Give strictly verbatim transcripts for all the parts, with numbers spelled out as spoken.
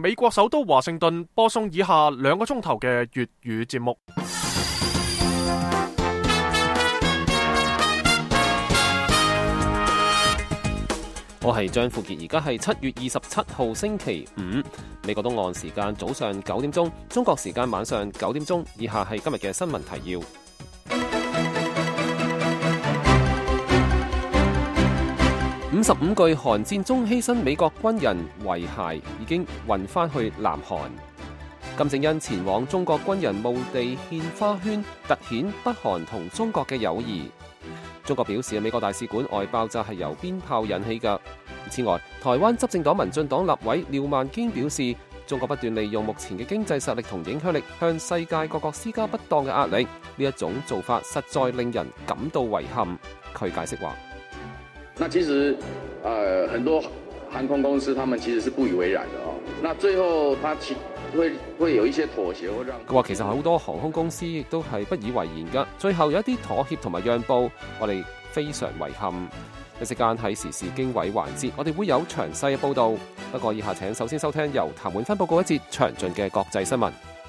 美國首都華盛頓播送以下兩個鐘頭嘅粵語節目。 我係張富傑，而家係七月二十七號星期五，美國東岸時間早上九點鐘，中國時間晚上九點鐘。以下係今日嘅新聞提要。五十五具韓戰中犧牲美國軍人遺骸已經運返去南韓。金正恩前往中國軍人墓地獻花圈，凸顯北韓同中國嘅友誼。中國表示美國大使館外爆炸係由鞭炮引起㗎。此外，台灣執政黨民進黨立委廖萬堅表示，中國不斷利用目前嘅經濟實力同影響力向世界各國施加不當嘅壓力，呢一種做法實在令人感到遺憾。佢解釋話： 那其實，呃，很多航空公司他們其實是不以為然的哦。那最後，他其會會有一些妥協，讓佢話其實好多航空公司亦都係不以為然㗎。最後有一啲妥協同埋讓步，我哋非常遺憾。一時間喺時事經緯環節，我哋會有詳細嘅報導。不過以下請首先收聽由譚永芬報告一節詳盡嘅國際新聞。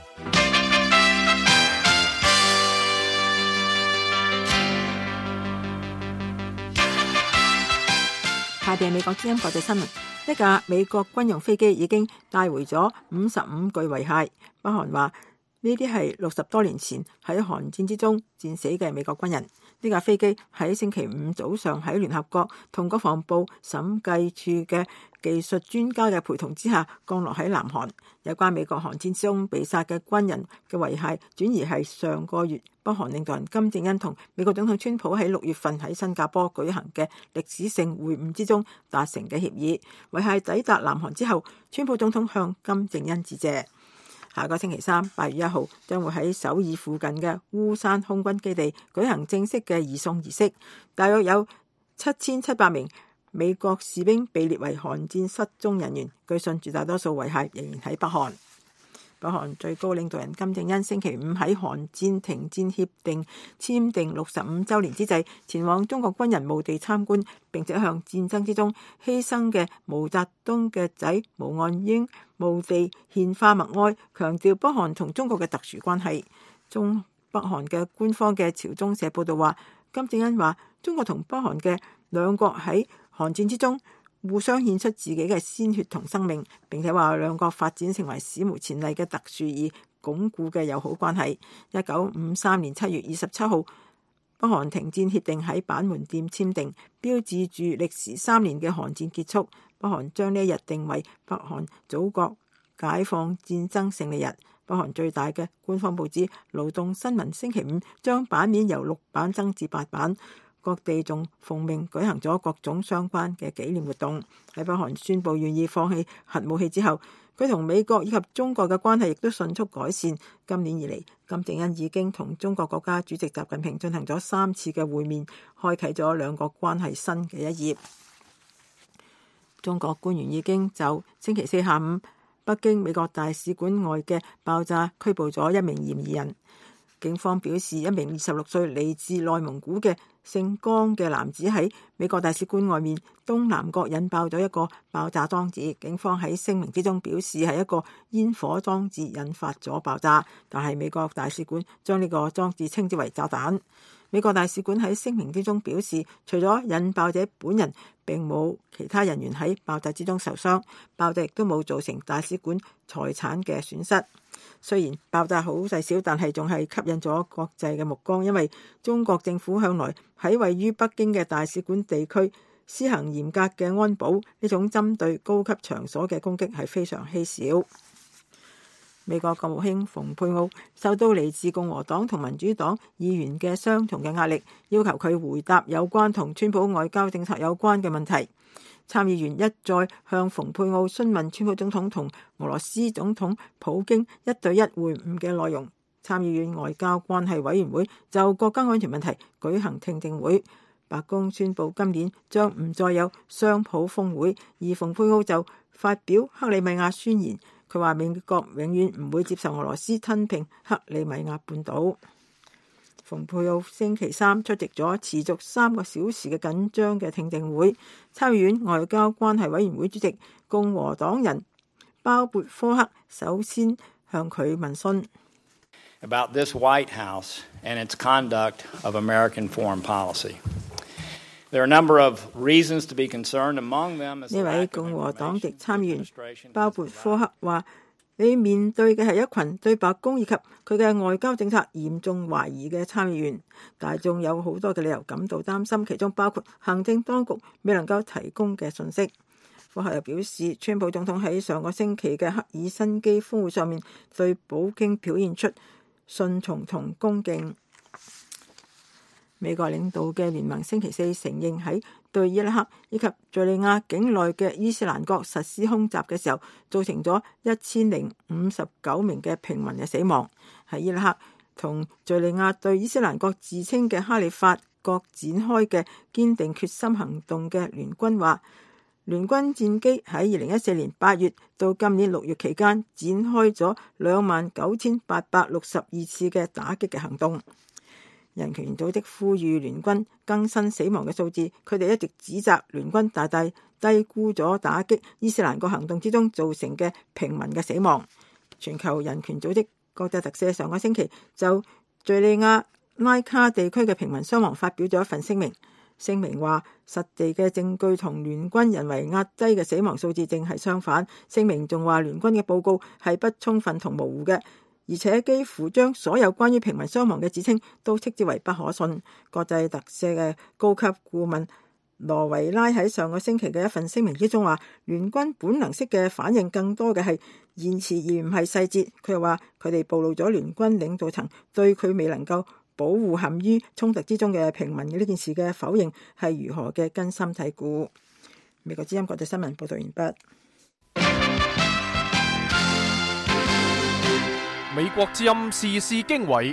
下邊係美國之音國際新聞。一架美國軍用飛機已經帶回咗五十五具遺骸。北韓話呢啲係六十多年前喺韓戰之中戰死嘅美國軍人。呢架飛機喺星期五早上喺聯合國同國防部審計處嘅技術專家嘅陪同之下降落喺南韓。有關美國韓戰之中被殺嘅軍人嘅遺骸，轉移係上個月北韓領導人金正恩同美國總統川普喺六月份喺新加坡舉行嘅歷史性會晤之中達成嘅協議。遺骸抵達南韓之後，川普總統向金正恩致謝。下個星期三，八月一號，將會喺首爾附近嘅烏山空軍基地舉行正式嘅移送儀式。大約有七千七百名美國士兵被列為韓戰失蹤人員，據信絕大多數遺骸仍然喺北韓。北韓最高領導人金正恩星期五喺韓戰停戰協定簽訂六十五週年之際，前往中國軍人墓地參觀，並且向戰爭之中犧牲嘅毛澤東嘅仔毛岸英墓地獻花默哀，強調北韓同中國嘅特殊關係。中北韓嘅官方嘅朝中社報道話，金正恩話中國同北韓嘅兩國喺韓戰之中互相獻出自己嘅鮮血同生命，並且話兩國發展成為史無前例嘅特殊而鞏固嘅友好關係。一九五三年七月二十七號，北韓停戰協定喺板門店簽訂，標誌住歷時三年嘅韓戰結束。北韓將呢一日定為北韓祖國解放戰爭勝利日。北韓最大嘅官方報紙《勞動新聞》星期五將版面由六版增至八版。各地仲奉命舉行咗各種相關嘅紀念活動。喺北韓宣布願意放棄核武器之後，佢同美國以及中國嘅關係亦都迅速改善。今年以嚟，金正恩已經同中國國家主席習近平進行咗三次嘅會面，開啟咗兩國關係新嘅一頁。中國官員已經就星期四下午北京美國大使館外嘅爆炸拘捕咗一名嫌疑人。警方表示，一名二十六歲嚟自內蒙古嘅姓江嘅男子喺美國大使館外面東南角引爆咗一個爆炸裝置。警方喺聲明之中表示係一個煙火裝置引發咗爆炸，但係美國大使館將呢個裝置稱之為炸彈。美國大使館喺聲明之中表示，除咗引爆者本人，並冇其他人員喺爆炸之中受傷，爆炸亦都冇造成大使館財產嘅損失。雖然爆炸好細小，但係仲係吸引咗國際嘅目光，因為中國政府向來喺位於北京嘅大使館地區施行嚴格嘅安保，呢種針對高級場所嘅攻擊係非常稀少。美國國務卿蓬佩奧受到嚟自共和黨同民主黨議員嘅雙重嘅壓力，要求佢回答有關同川普外交政策有關嘅問題。參議員一再向蓬佩奧詢問川普總統同俄羅斯總統普京一對一會晤嘅內容。參議院外交關係委員會就國家安全問題舉行聽證會。白宮宣布今年將唔再有雙普峰會，而蓬佩奧就發表克里米亞宣言。佢話美國永遠唔會接受俄羅斯吞併克里米亞半島。蓬佩奧星期三出席咗持續三個小時嘅緊張嘅聽證會。參議院外交關係委員會主席共和黨人鮑勃科克首先向佢問詢。 About this White House and its conduct of American foreign policy. There are a number of reasons to be concerned. Among them is 呢位共和黨籍參議員鮑勃科克話：你面對嘅係一群對白宮以及佢嘅外交政策嚴重懷疑嘅參議員，大眾有好多嘅理由感到擔心，其中包括行政當局未能夠提供嘅信息。科克又表示，川普總統喺上個星期嘅赫爾辛基峰會上面對普京表現出順從同恭敬。美國領導嘅聯盟星期四承認喺對伊拉克以及敘利亞境內嘅伊斯蘭國實施空襲嘅時候，造成咗一千零五十九名嘅平民嘅死亡。喺伊拉克同敘利亞對伊斯蘭國自稱嘅哈里發國展開嘅堅定決心行動嘅聯軍話，聯軍戰機喺二零一四年八月到今年六月期間展開咗兩萬九千八百六十二次嘅打擊嘅行動。人權組織呼籲聯軍更新死亡嘅數字，佢哋一直指責聯軍大大低估咗打擊伊斯蘭國行動之中造成嘅平民嘅死亡。全球人權組織國際特赦上個星期就敘利亞拉卡地區嘅平民傷亡發表咗一份聲明，聲明話實地嘅證據同聯軍人為壓低嘅死亡數字正係相反。聲明仲話聯軍嘅報告係不充分同模糊嘅，而且幾乎將所有關於平民傷亡嘅指稱都斥之為不可信。國際特赦嘅高級顧問羅維拉喺上個星期嘅一份聲明之中話，聯軍本能式嘅反應更多嘅係言辭而唔係細節。佢又話佢哋暴露咗聯軍領導層對佢未能夠保護陷於衝突之中嘅平民嘅呢件事嘅否認係如何嘅根深蒂固。美國之音國際新聞報道完畢。 美國之音時事經緯，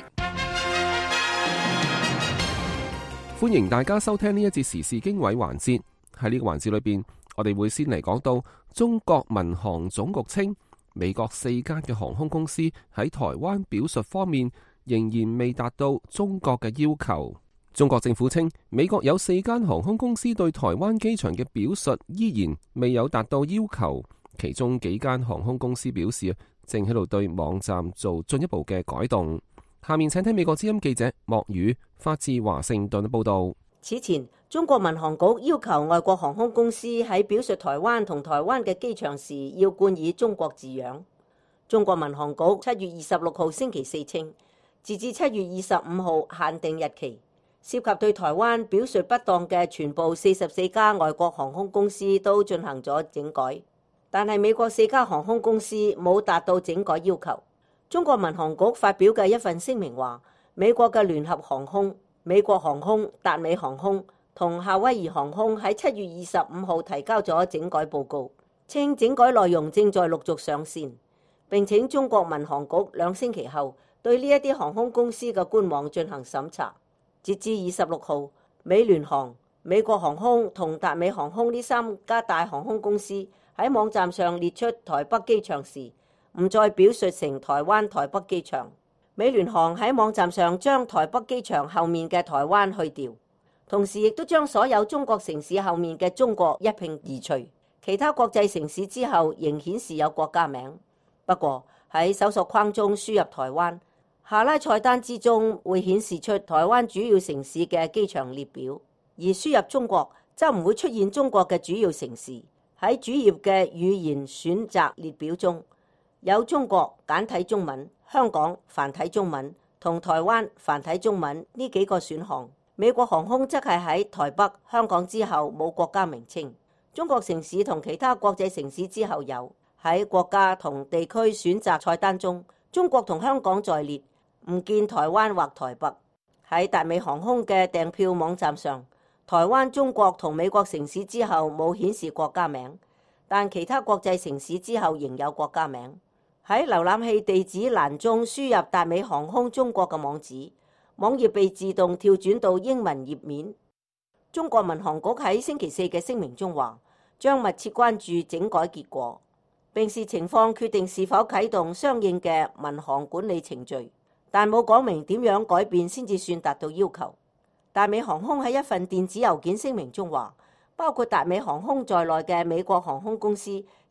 歡迎大家收聽呢一節時事經緯環節。喺呢個環節裏邊，我哋會先嚟講到中國民航總局稱，美國四間嘅航空公司喺台灣表述方面仍然未達到中國嘅要求。中國政府稱，美國有四間航空公司對台灣機場嘅表述依然未有達到要求，其中幾間航空公司表示正喺度對網站做進一步嘅改動。下面請聽美國之音記者莫宇發自華盛頓嘅報道。 此前，中國民航局要求外國航空公司喺表述台灣同台灣嘅機場時要冠以中國字樣。中國民航局七月二十六號星期四稱，截至七月二十五號限定日期，涉及對台灣表述不當嘅全部四十四家外國航空公司都進行咗整改。但係美國四家航空公司冇達到整改要求。中國民航局發表嘅一份聲明話，美國嘅聯合航空、美國航空、達美航空同夏威夷航空喺七月二十五號提交咗整改報告，稱整改內容正在陸續上線，並請中國民航局兩星期後對呢一啲航空公司嘅官網進行審查。截至二十六號，美聯航、美國航空同達美航空呢三家大航空公司喺網站上列出台北機場時，唔再表述成台灣台北機場。美聯航喺網站上將台北機場後面嘅台灣去掉，同時亦都將所有中國城市後面嘅中國一併移除。其他國際城市之後仍顯示有國家名，不過喺搜索框中輸入台灣，下拉菜單之中會顯示出台灣主要城市嘅機場列表，而輸入中國則唔會出現中國嘅主要城市。喺主頁嘅語言選擇列表中，有中國簡體中文、香港繁體中文同台灣繁體中文呢幾個選項。美國航空則係喺台北、香港之後冇國家名稱，中國城市同其他國際城市之後有。喺國家同地區選擇菜單中，中國同香港在列，唔見台灣或台北。喺達美航空嘅訂票網站上，台灣、中國同美國城市之後冇顯示國家名，但其他國際城市之後仍有國家名。喺瀏覽器地址欄中輸入達美航空中國嘅網址，網頁被自動跳轉到英文頁面。中國民航局喺星期四嘅聲明中話，將密切關注整改結果，並視情況決定是否啟動相應嘅民航管理程序，但冇講明點樣改變先至算達到要求。達美航空喺一份電子郵件聲明中話，包括達美航空在內嘅美國航空公司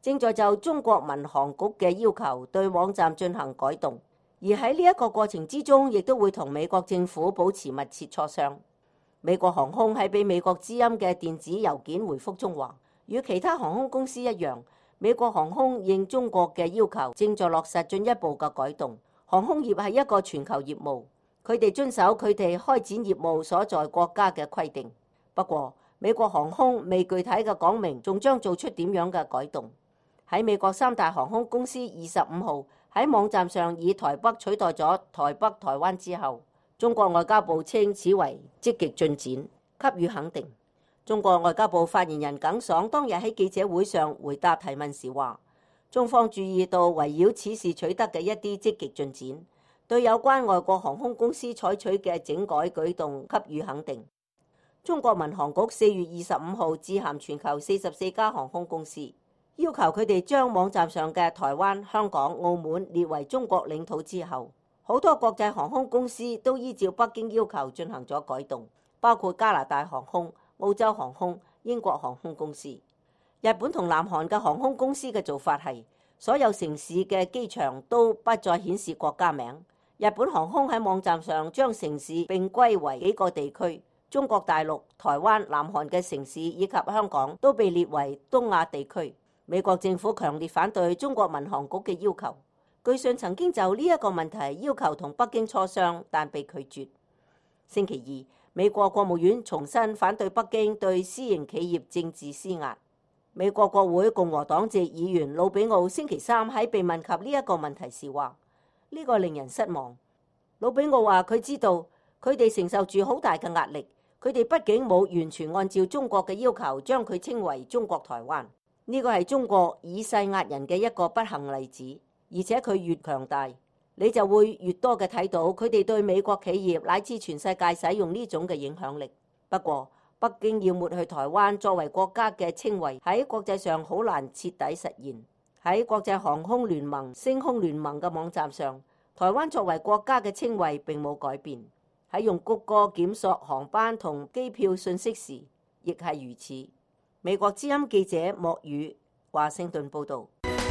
正在就中國民航局嘅要求對網站進行改動，而喺呢一個過程之中，亦都會同美國政府保持密切磋商。美國航空喺俾美國之音嘅電子郵件回覆中話，與其他航空公司一樣，美國航空應中國嘅要求，正在落實進一步嘅改動。航空業係一個全球業務，佢哋遵守佢哋開展業務所在國家嘅規定。不過，美國航空未具體嘅講明，仲將做出點樣嘅改動。喺美國三大航空公司二十五號喺網站上以台北取代咗台北、台灣之後，中國外交部稱此為積極進展，給予肯定。中國外交部發言人耿爽當日喺記者會上回答提問時話，中方注意到圍繞此事取得嘅一啲積極進展，對有關外國航空公司採取嘅整改舉動給予肯定。中國民航局四月二十五號致函全球四十四家航空公司，要求佢哋將網站上嘅台灣、香港、澳門列為中國領土之後，好多國際航空公司都依照北京要求進行咗改動，包括加拿大航空、澳洲航空、英國航空公司。日本同南韓嘅航空公司嘅做法係，所有城市嘅機場都不再顯示國家名。日本航空喺網站上將城市並歸為幾個地區。中國大陸、台灣、南韓嘅城市以及香港都被列為東亞地區。美國政府強烈反對中國民航局嘅要求。據信曾經就呢一個問題要求同北京磋商，但被拒絕。星期二，美國國務院重申反對北京對私營企業政治施壓。美國國會共和黨籍議員魯比奧星期三喺被問及呢一個問題時話：呢個令人失望。魯比奧話佢知道佢哋承受住好大嘅壓力。佢哋畢竟冇完全按照中國嘅要求將佢稱為中國台灣，呢個係中國以勢壓人嘅一個不幸例子。而且佢越強大，你就會越多嘅睇到佢哋對美國企業乃至全世界使用呢種嘅影響力。不過，北京要抹去台灣作為國家嘅稱謂，喺國際上好難徹底實現。喺國際航空聯盟、星空聯盟嘅網站上，台灣作為國家嘅稱謂並冇改變。喺用谷歌檢索航班同機票信息時，亦係如此。美國之音記者莫宇華盛頓報導。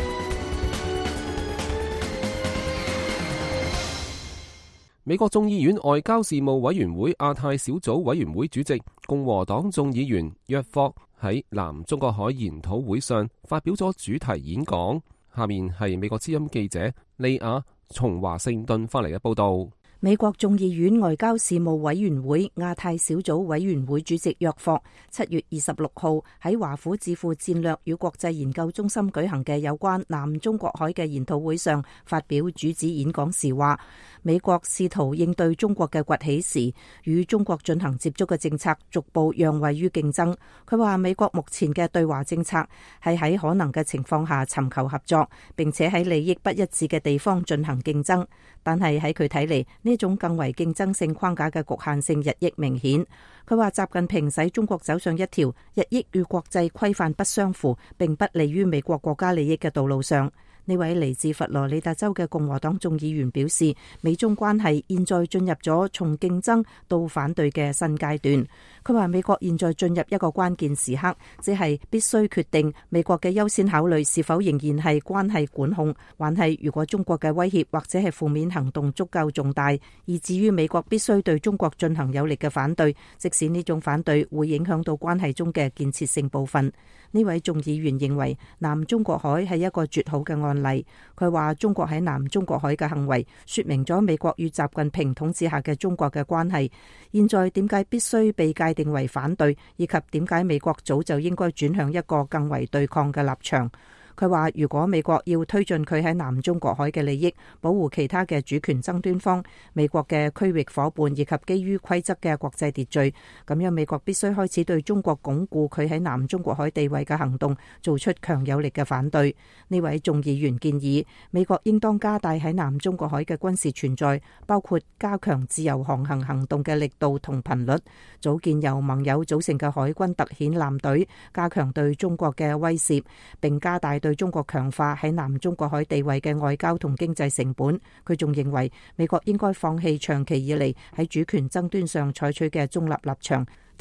美國眾議院外交事務委員會亞太小組委員會主席共和黨眾議員約霍喺南中國海研討會上發表咗主題演講。下面係美國之音記者利亞從華盛頓返嚟嘅報導。 美國眾議院外交事務委員會亞太小組委員會主席約霍七月二十六號喺華府智庫戰略與國際研究中心舉行嘅有關南中國海嘅研討會上發表主旨演講時話，美國試圖應對中國嘅崛起時，與中國進行接觸嘅政策逐步讓位於競爭。佢話美國目前嘅對華政策係喺可能嘅情況下尋求合作，並且喺利益不一致嘅地方進行競爭。但係喺佢睇嚟，呢種更為競爭性框架嘅局限性日益明顯。佢話習近平使中國走上一條日益與國際規範不相符，並不利於美國國家利益嘅道路上。呢位嚟自佛羅里達州嘅共和黨眾議員表示，美中關係現在進入咗從競爭到反對嘅新階段。佢話美國現在進入一個關鍵時刻，即係必須決定美國嘅優先考慮是否仍然係關係管控，還係如果中國嘅威脅或者係負面行動足夠重大，以至於美國必須對中國進行有力嘅反對，即使呢種反對會影響到關係中嘅建設性部分。呢位眾議員認為南中國海係一個絕好嘅案例。佢話中國喺南中國海嘅行為說明咗美國與習近平統治下嘅中國嘅關係。現在點解必須被界定為反對，以及點解美國早就應該轉向一個更為對抗嘅立場。佢話如果美國要推進佢喺南中國海嘅利益，保護其他嘅主權爭端方、美國嘅區域夥伴以及基於規則嘅國際秩序，咁樣美國必須開始對中國鞏固佢喺南中國海地位嘅行動做出強有力嘅反對。呢位眾議員建議美國應當加大喺南中國海嘅軍事存在，包括加強自由航行行動嘅力度同頻率，組建由盟友組成嘅海軍特遣艦隊，加強對中國嘅威懾，並加大對中國強化喺南中國海地位嘅外交同經濟成本。佢仲認為美國應該放棄長期以嚟喺主權爭端上採取嘅中立立場，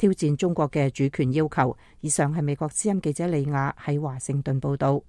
挑戰中國嘅主權要求。以上係美國之音記者李亞喺華盛頓報道。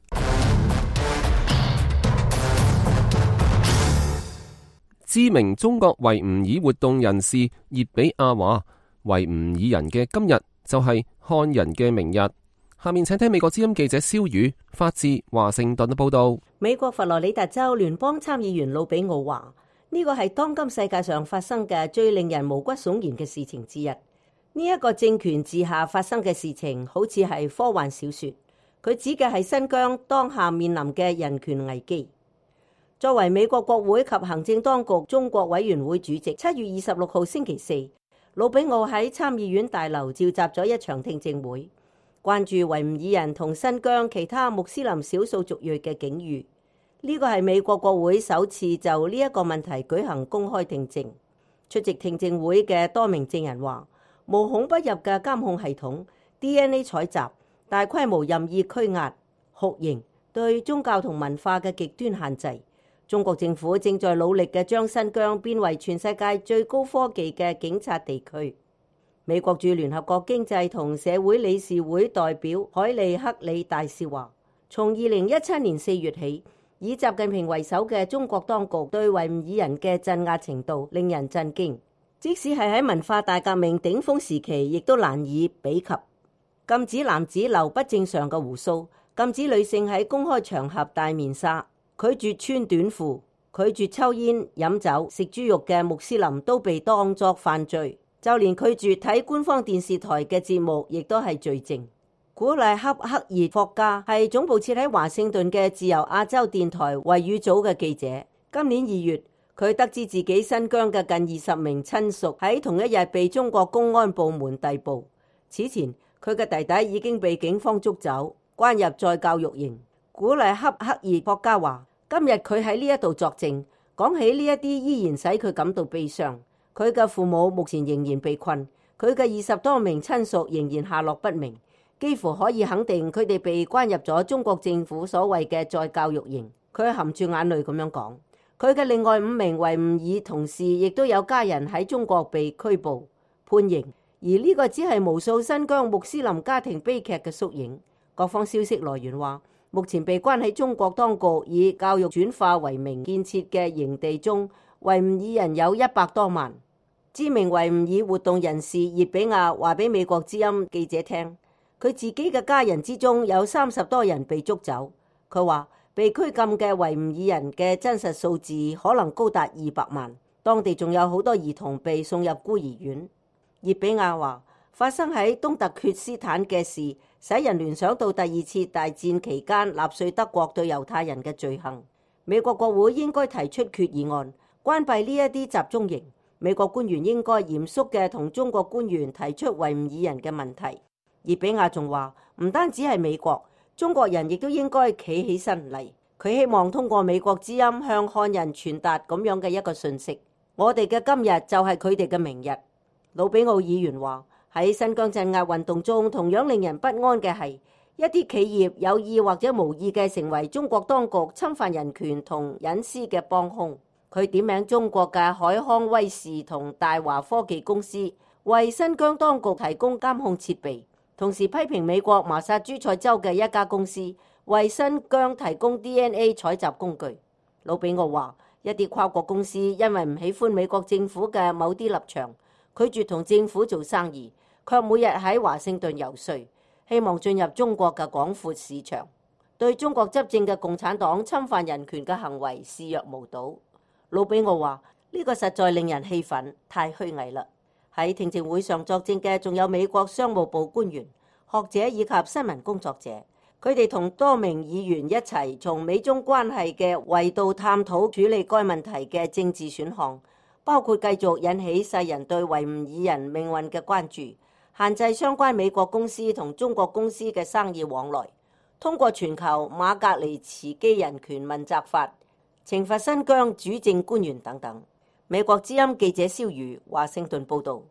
知名中國維吾爾活動人士葉比亞話：維吾爾人嘅今日就係漢人嘅明日。下面請聽美國之音記者蕭宇發自華盛頓嘅報道。 美國佛羅里達州聯邦參議員魯比奧話：呢個係當今世界上發生嘅最令人毛骨悚然嘅事情之一。呢、這、一個政權治下發生嘅事情，好似係科幻小說。佢指嘅係新疆當下面臨嘅人權危機。作為美國國會及行政當局中國委員會主席，七月二十六號星期四，魯比奧喺參議院大樓召集咗一場聽證會，關注維吾爾人同新疆其他穆斯林少數族裔嘅境遇。呢個係美國國會首次就呢一個問題舉行公開聽證。出席聽證會嘅多名證人話，無孔不入嘅監控系統、D N A 採集、大規模任意拘押、酷刑、對宗教同文化嘅極端限制。中國政府正在努力嘅將新疆變為全世界最高科技嘅警察地區。美國駐聯合國經濟同社會理事會代表海利克里大使話，從二零一七年四月起，以習近平為首嘅中國當局對維吾爾人嘅鎮壓程度令人震驚，即使係喺文化大革命頂峰時期，亦都難以比及。禁止男子留不正常嘅鬍鬚，禁止女性喺公開場合戴面紗，拒絕穿短褲，拒絕抽煙、飲酒、食豬肉嘅穆斯林都被當作犯罪，就連拒絕睇官方電視台嘅節目亦都係罪證。古麗恰克熱霍加係總部設喺華盛頓嘅自由亞洲電台維語組嘅記者。今年二月，佢得知自己新疆嘅近二十名親屬喺同一日被中國公安部門逮捕。此前，佢嘅弟弟已經被警方捉走，關入再教育營。古麗恰克熱霍加話：今日佢喺呢一度作證，講起呢一啲依然使佢感到悲傷。佢嘅父母目前仍然被困，佢嘅二十多名親屬仍然下落不明，幾乎可以肯定佢哋被關入咗中國政府所謂嘅再教育營。佢含住眼淚咁樣講，佢嘅另外五名維吾爾同事亦都有家人喺中國被拘捕判刑，而呢個只係無數新疆穆斯林家庭悲劇嘅縮影。各方消息來源話，目前被關喺中國當局以教育轉化為名建設嘅營地中，維吾爾人有一百多萬。知名維吾爾活動人士葉比亞話俾美國之音記者聽，佢自己嘅家人之中有三十多人被捉走。佢話被拘禁嘅維吾爾人嘅真實數字可能高達二百萬，當地仲有好多兒童被送入孤兒院。葉比亞話，發生喺東突厥斯坦嘅事使人聯想到第二次大戰期間納粹德國對猶太人嘅罪行。美國國會應該提出決議案，關閉呢一啲集中營。美國官員應該嚴肅嘅同中國官員提出維吾爾人嘅問題。葉比亞仲話，唔單止係美國，中國人亦都應該企起身嚟。佢希望通過美國之音向漢人傳達咁樣嘅一個訊息：我哋嘅今日就係佢哋嘅明日。魯比奧議員話，喺新疆鎮壓運動中，同樣令人不安嘅係一啲企業有意或者無意嘅成為中國當局侵犯人權同隱私嘅幫兇。佢點名中國嘅海康威視同大華科技公司為新疆當局提供監控設備，同時批評美國麻薩諸塞州嘅一家公司為新疆提供 D N A 採集工具。魯比奧話，一啲跨國公司因為唔喜歡美國政府嘅某啲立場，拒絕同政府做生意，卻每日喺華盛頓遊說，希望進入中國嘅廣闊市場，對中國執政嘅共產黨侵犯人權嘅行為視若無睹。魯比奧話，呢個實在令人氣憤，太虛偽啦。喺聽證會上作證嘅仲有美國商務部官員、學者以及新聞工作者，佢哋同多名議員一齊從美中關係嘅維度探討處理該問題嘅政治選項，包括繼續引起世人對維吾爾人命運嘅關注，限制相關美國公司同中國公司嘅生意往來，通過全球馬格尼茨基人權問責法懲罰新疆主政官員等等。美國之音記者蕭如華盛頓報道。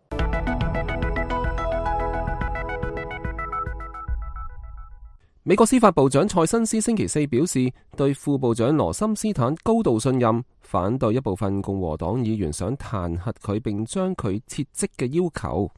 美國司法部長蔡新斯星期四表示，對副部長羅森斯坦高度信任，反對一部分共和黨議員想彈劾佢並將佢撤職嘅要求。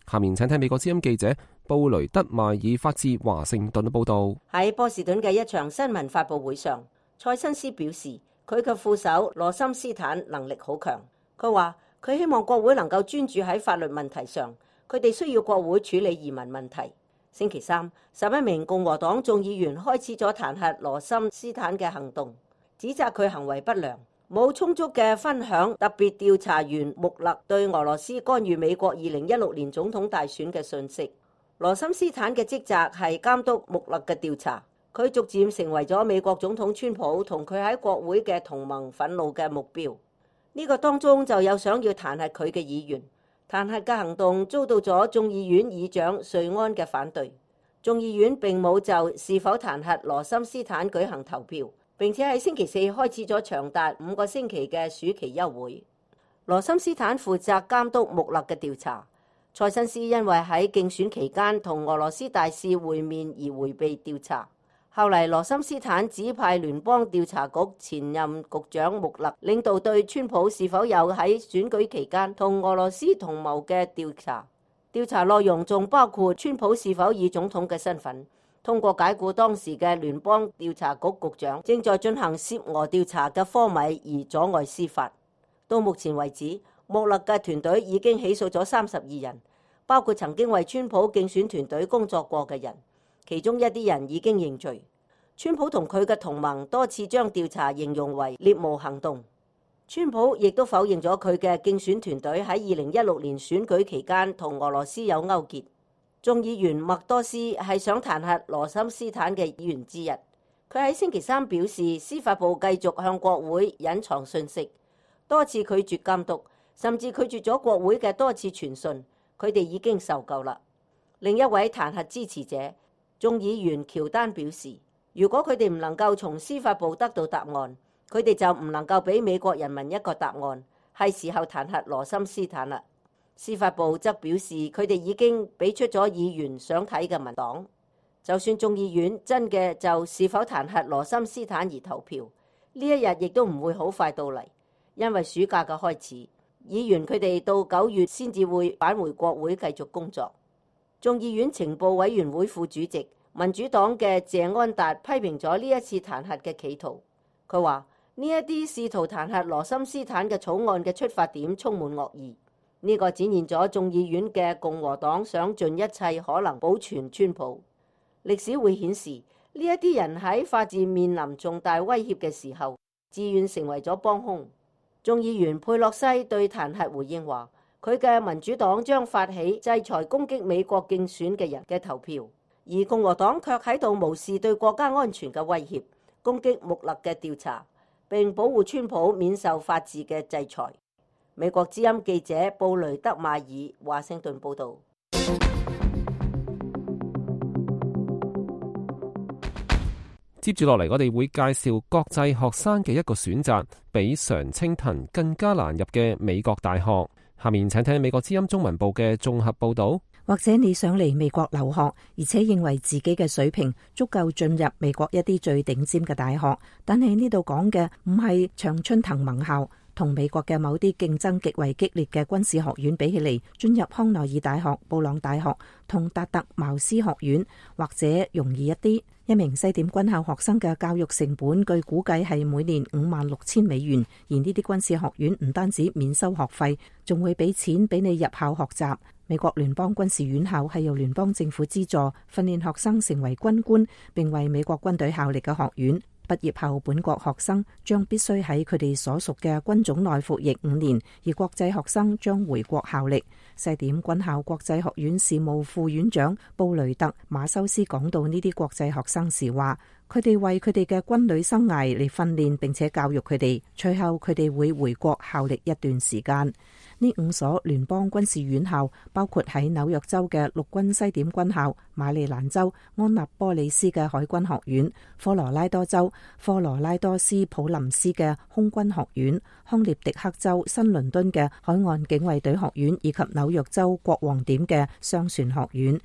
下面請睇美國之音記者布雷德邁爾發自華盛頓嘅報道。 喺波士頓嘅一場新聞發佈會上，塞申斯表示佢嘅副手羅森斯坦能力好強。佢話佢希望國會能夠專注喺法律問題上，佢哋需要國會處理移民問題。星期三，十一名共和黨眾議員開始咗彈劾羅森斯坦嘅行動，指責佢行為不良，冇充足嘅分享特別調查員穆勒對俄羅斯干預美國二零一六年總統大選嘅訊息。羅森斯坦嘅職責係監督穆勒嘅調查，佢逐漸成為咗美國總統川普同佢喺國會嘅同盟憤怒嘅目標。呢個當中就有想要彈劾佢嘅議員，彈劾嘅行動遭到咗眾議院議長瑞安嘅反對。眾議院並冇就是否彈劾羅森斯坦舉行投票，並且喺星期四開始咗長達五個星期嘅暑期休會。羅森斯坦負責監督穆勒嘅調查。塞申斯因為喺競選期間同俄羅斯大使會面而迴避調查。後嚟羅森斯坦指派聯邦調查局前任局長穆勒領導對川普是否有喺選舉期間同俄羅斯同謀嘅調查。調查內容仲包括川普是否以總統嘅身份通過解雇當時嘅聯邦調查局局長正在進行涉俄調查嘅科米而阻礙司法。到目前為止，穆勒嘅團隊已經起訴咗三十二人，包括曾經為川普競選團隊工作過嘅人，其中一啲人已經認罪。川普同佢嘅同盟多次將調查形容為獵巫行動。川普亦都否認咗佢嘅競選團隊喺二零一六年選舉期間同俄羅斯有勾結。眾議員麥多斯係想彈劾羅森斯坦嘅議員之一。佢喺星期三表示，司法部繼續向國會隱藏信息，多次拒絕監督，甚至拒絕咗國會嘅多次傳訊。佢哋已經受夠啦。另一位彈劾支持者眾議員喬丹表示，如果佢哋唔能夠從司法部得到答案，佢哋就唔能夠俾美國人民一個答案，係時候彈劾羅森斯坦啦。司法部則表示，佢哋已經俾出咗議員想睇嘅文檔。就算眾議院真嘅就是否彈劾羅森斯坦而投票，呢一日亦都唔會好快到嚟，因為暑假嘅開始，議員佢哋到九月先至會返回國會繼續工作。眾議院情報委員會副主席民主黨嘅謝安達批評咗呢一次彈劾嘅企圖。佢話呢一啲試圖彈劾羅森斯坦嘅草案嘅出發點充滿惡意，呢、這個展現咗眾議院嘅共和黨想盡一切可能保存川普。歷史會顯示，呢一啲人喺法治面臨重大威脅嘅時候，自願成為咗幫兇。眾議員佩洛西對彈劾回應話，佢嘅民主黨將發起制裁攻擊美國競選嘅人嘅投票，而共和黨卻喺度無視對國家安全嘅威脅，攻擊穆勒嘅調查，並保護川普免受法治嘅制裁。美國之音記者布雷德邁爾華盛頓報導。 接住落嚟，我哋會介紹國際學生嘅一個選擇，比常青藤更加難入嘅美國大學。下面請聽美國之音中文部嘅綜合報導。 或者你想嚟美國留學，而且認為自己嘅水平足夠進入美國一啲最頂尖嘅大學，但係呢度講嘅唔係常春藤盟校，同美國嘅某啲競爭極為激烈嘅軍事學院比起嚟，進入康奈爾大學、布朗大學同達特茅斯學院或者容易一啲。一名西點軍校學生嘅教育成本據估計係每年五萬六千美元，而呢啲軍事學院唔單止免收學費，仲會俾錢俾你入校學習。美國聯邦軍事院校係由聯邦政府資助，訓練學生成為軍官並為美國軍隊效力嘅學院。畢業後，本國學生將必須喺佢哋所屬嘅軍種內服役五年，而國際學生將回國效力。西點軍校國際學院事務副院長布雷特馬修斯講到呢啲國際學生時話，佢哋為佢哋嘅軍旅生涯嚟訓練並且教育佢哋，隨後佢哋會回國效力一段時間。呢五所聯邦軍事院校包括喺紐約州嘅陸軍西點軍校、馬里蘭州安納波利斯嘅海軍學院、科羅拉多州科羅拉多斯普林斯嘅空軍學院、康涅狄克州新倫敦嘅海岸警衛隊學院，以及紐約州國王點嘅商船學院。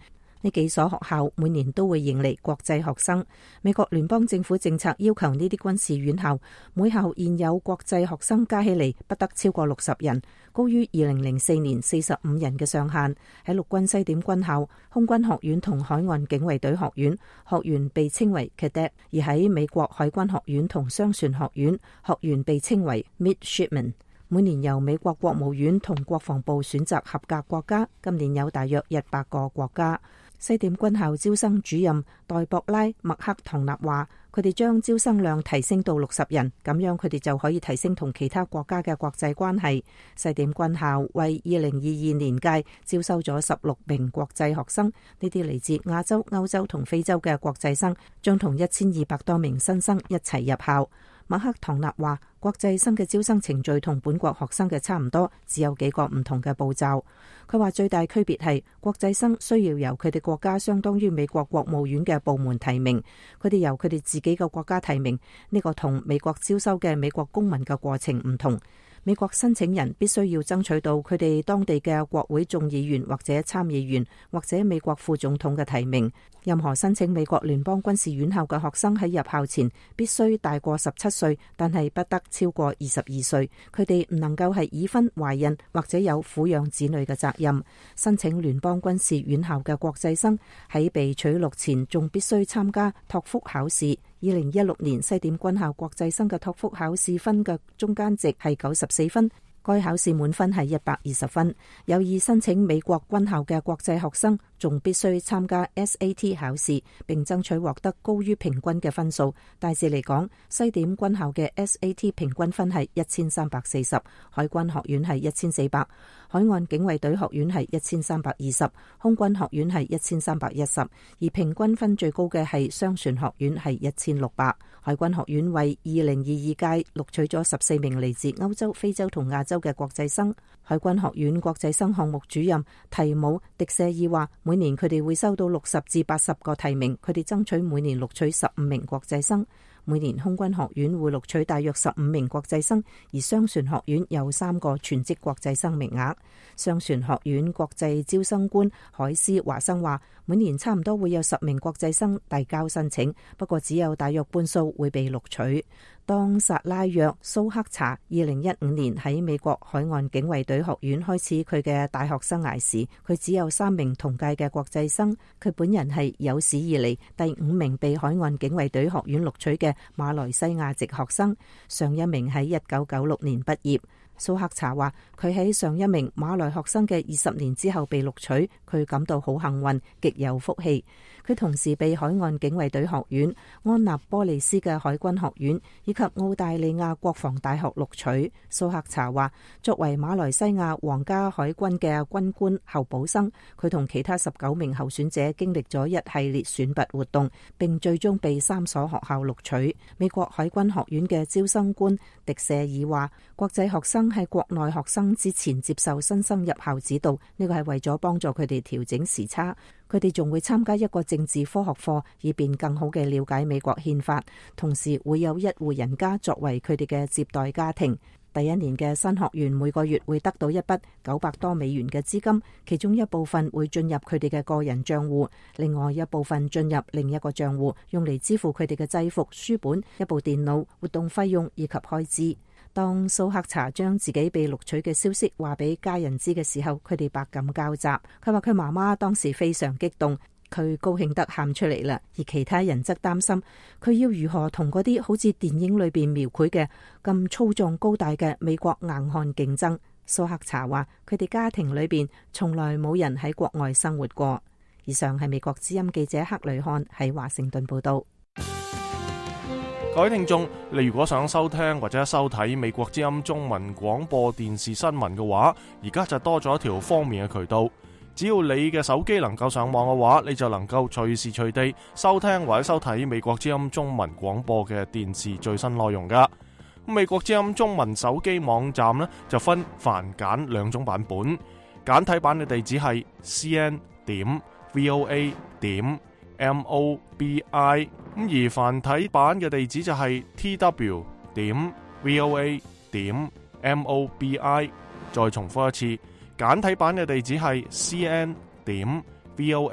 呢幾所學校每年都會迎嚟國際學生。美國聯邦政府政策要求呢啲軍事院校每校現有國際學生加起嚟不得超過六十人，高於二零零四年四十五人嘅上限。喺陸軍西點軍校、空軍學院同海岸警衛隊學院，學員被稱為 cadet；而喺美國海軍學院同商船學院，學員被稱為 midshipmen。每年由美國國務院同國防部選擇合格國家，今年有大約一百個國家。西點軍校招生主任黛博拉·麥克唐納話，佢哋將招生量提升到六十人，咁樣佢哋就可以提升同其他國家嘅國際關係。西點軍校為二零二二年屆招收咗十六名國際學生，呢啲嚟自亞洲、歐洲同非洲嘅國際生，將同一千二百多名新生一齊入校。馬克唐納話，國際生嘅招生程序同本國學生嘅差唔多，只有幾個唔同嘅步驟。佢話最大區別係國際生需要由佢哋國家相當於美國國務院嘅部門提名，佢哋由佢哋自己嘅國家提名，呢個同美國招收嘅美國公民嘅過程唔同。美國申請人必須要爭取到佢哋當地嘅國會眾議員或者參議員或者美國副總統嘅提名。任何申請美國聯邦軍事院校嘅學生喺入校前必須大過十七歲，但係不得超過二十二歲。佢哋唔能夠係已婚、懷孕或者有撫養子女嘅責任。申請聯邦軍事院校嘅國際生喺被取錄前仲必須參加托福考試。二零一六年西點軍校國際生嘅托福考試分嘅中間值係九十四分。該考試滿分係一百二十分。有意申請美國軍校嘅國際學生仲必須參加 S A T 考試，並爭取獲得高於平均嘅分數。大致嚟講，西點軍校嘅 S A T 平均分係一千三百四十，海軍學院係一千四百，海岸警衛隊學院係一千三百二十，空軍學院係一千三百一十，而平均分最高嘅係商船學院係一千六百。海軍學院為二零二二屆錄取咗十四名嚟自歐洲、非洲同亞洲嘅國際生。海軍學院國際生項目主任提姆迪舍爾話，每年佢哋會收到六十至八十個提名，佢哋爭取每年錄取十五名國際生。每年空軍學院會錄取大約十五名國際生，而商船學院有三個全職國際生名額。商船學院國際招生官海斯華生話，每年差唔多會有十名國際生遞交申請，不過只有大約半數會被錄取。當薩拉約蘇克查二零一五年喺美國海岸警衛隊學院開始佢嘅大學生涯時，佢只有三名同屆嘅國際生。佢本人係有史以嚟第五名被海岸警衛隊學院錄取嘅馬來西亞籍學生，上一名喺一九九六年畢業。蘇克查話，佢喺上一名馬來學生嘅二十年之後被錄取，佢感到好幸運，極有福氣。佢同時被海岸警衛隊學院、安納波利斯嘅海軍學院以及澳大利亞國防大學錄取。蘇克查話，作為馬來西亞皇家海軍嘅軍官候補生，佢同其他十九名候選者經歷咗一系列選拔活動，並最終被三所學校錄取。美國海軍學院嘅招生官迪舍爾話，國際學生喺國內學生之前接受新生入校指導，呢個係為咗幫助佢哋調整時差。佢哋仲會參加一個政治科學課，以便更好嘅了解美國憲法。同時會有一戶人家作為佢哋嘅接待家庭。第一年嘅新學員每個月會得到一筆九百多美元嘅資金，其中一部分會進入佢哋嘅個人賬戶，另外一部分進入另一個賬戶，用嚟支付佢哋嘅制服、書本、一部電腦、活動費用以及開支。當蘇克查將自己被錄取嘅消息話俾家人知嘅時候，佢哋百感交集。佢話佢媽媽當時非常激動，佢高興得喊出嚟啦，而其他人則擔心佢要如何同嗰啲好似電影裏邊描繪嘅咁粗壯高大嘅美國硬漢競爭。蘇克查話佢哋家庭裏邊從來冇人喺國外生活過。以上係美國之音記者克雷漢喺華盛頓報道。 各位聽眾，你如果想收聽或者收睇美國之音中文廣播電視新聞嘅話，而家就多咗一條方便嘅渠道。只要你嘅手機能夠上網嘅話，你就能夠隨時隨地收聽或者收睇美國之音中文廣播嘅電視最新內容噶。美國之音中文手機網站呢，就分繁簡兩種版本，簡體版嘅地址係 c n 點 v o a 點 m o b i， 咁而繁體版嘅地址就係 t w 點 v o a 點 m o b i。 再重複一次，簡體版嘅地址係 c n 點 v o a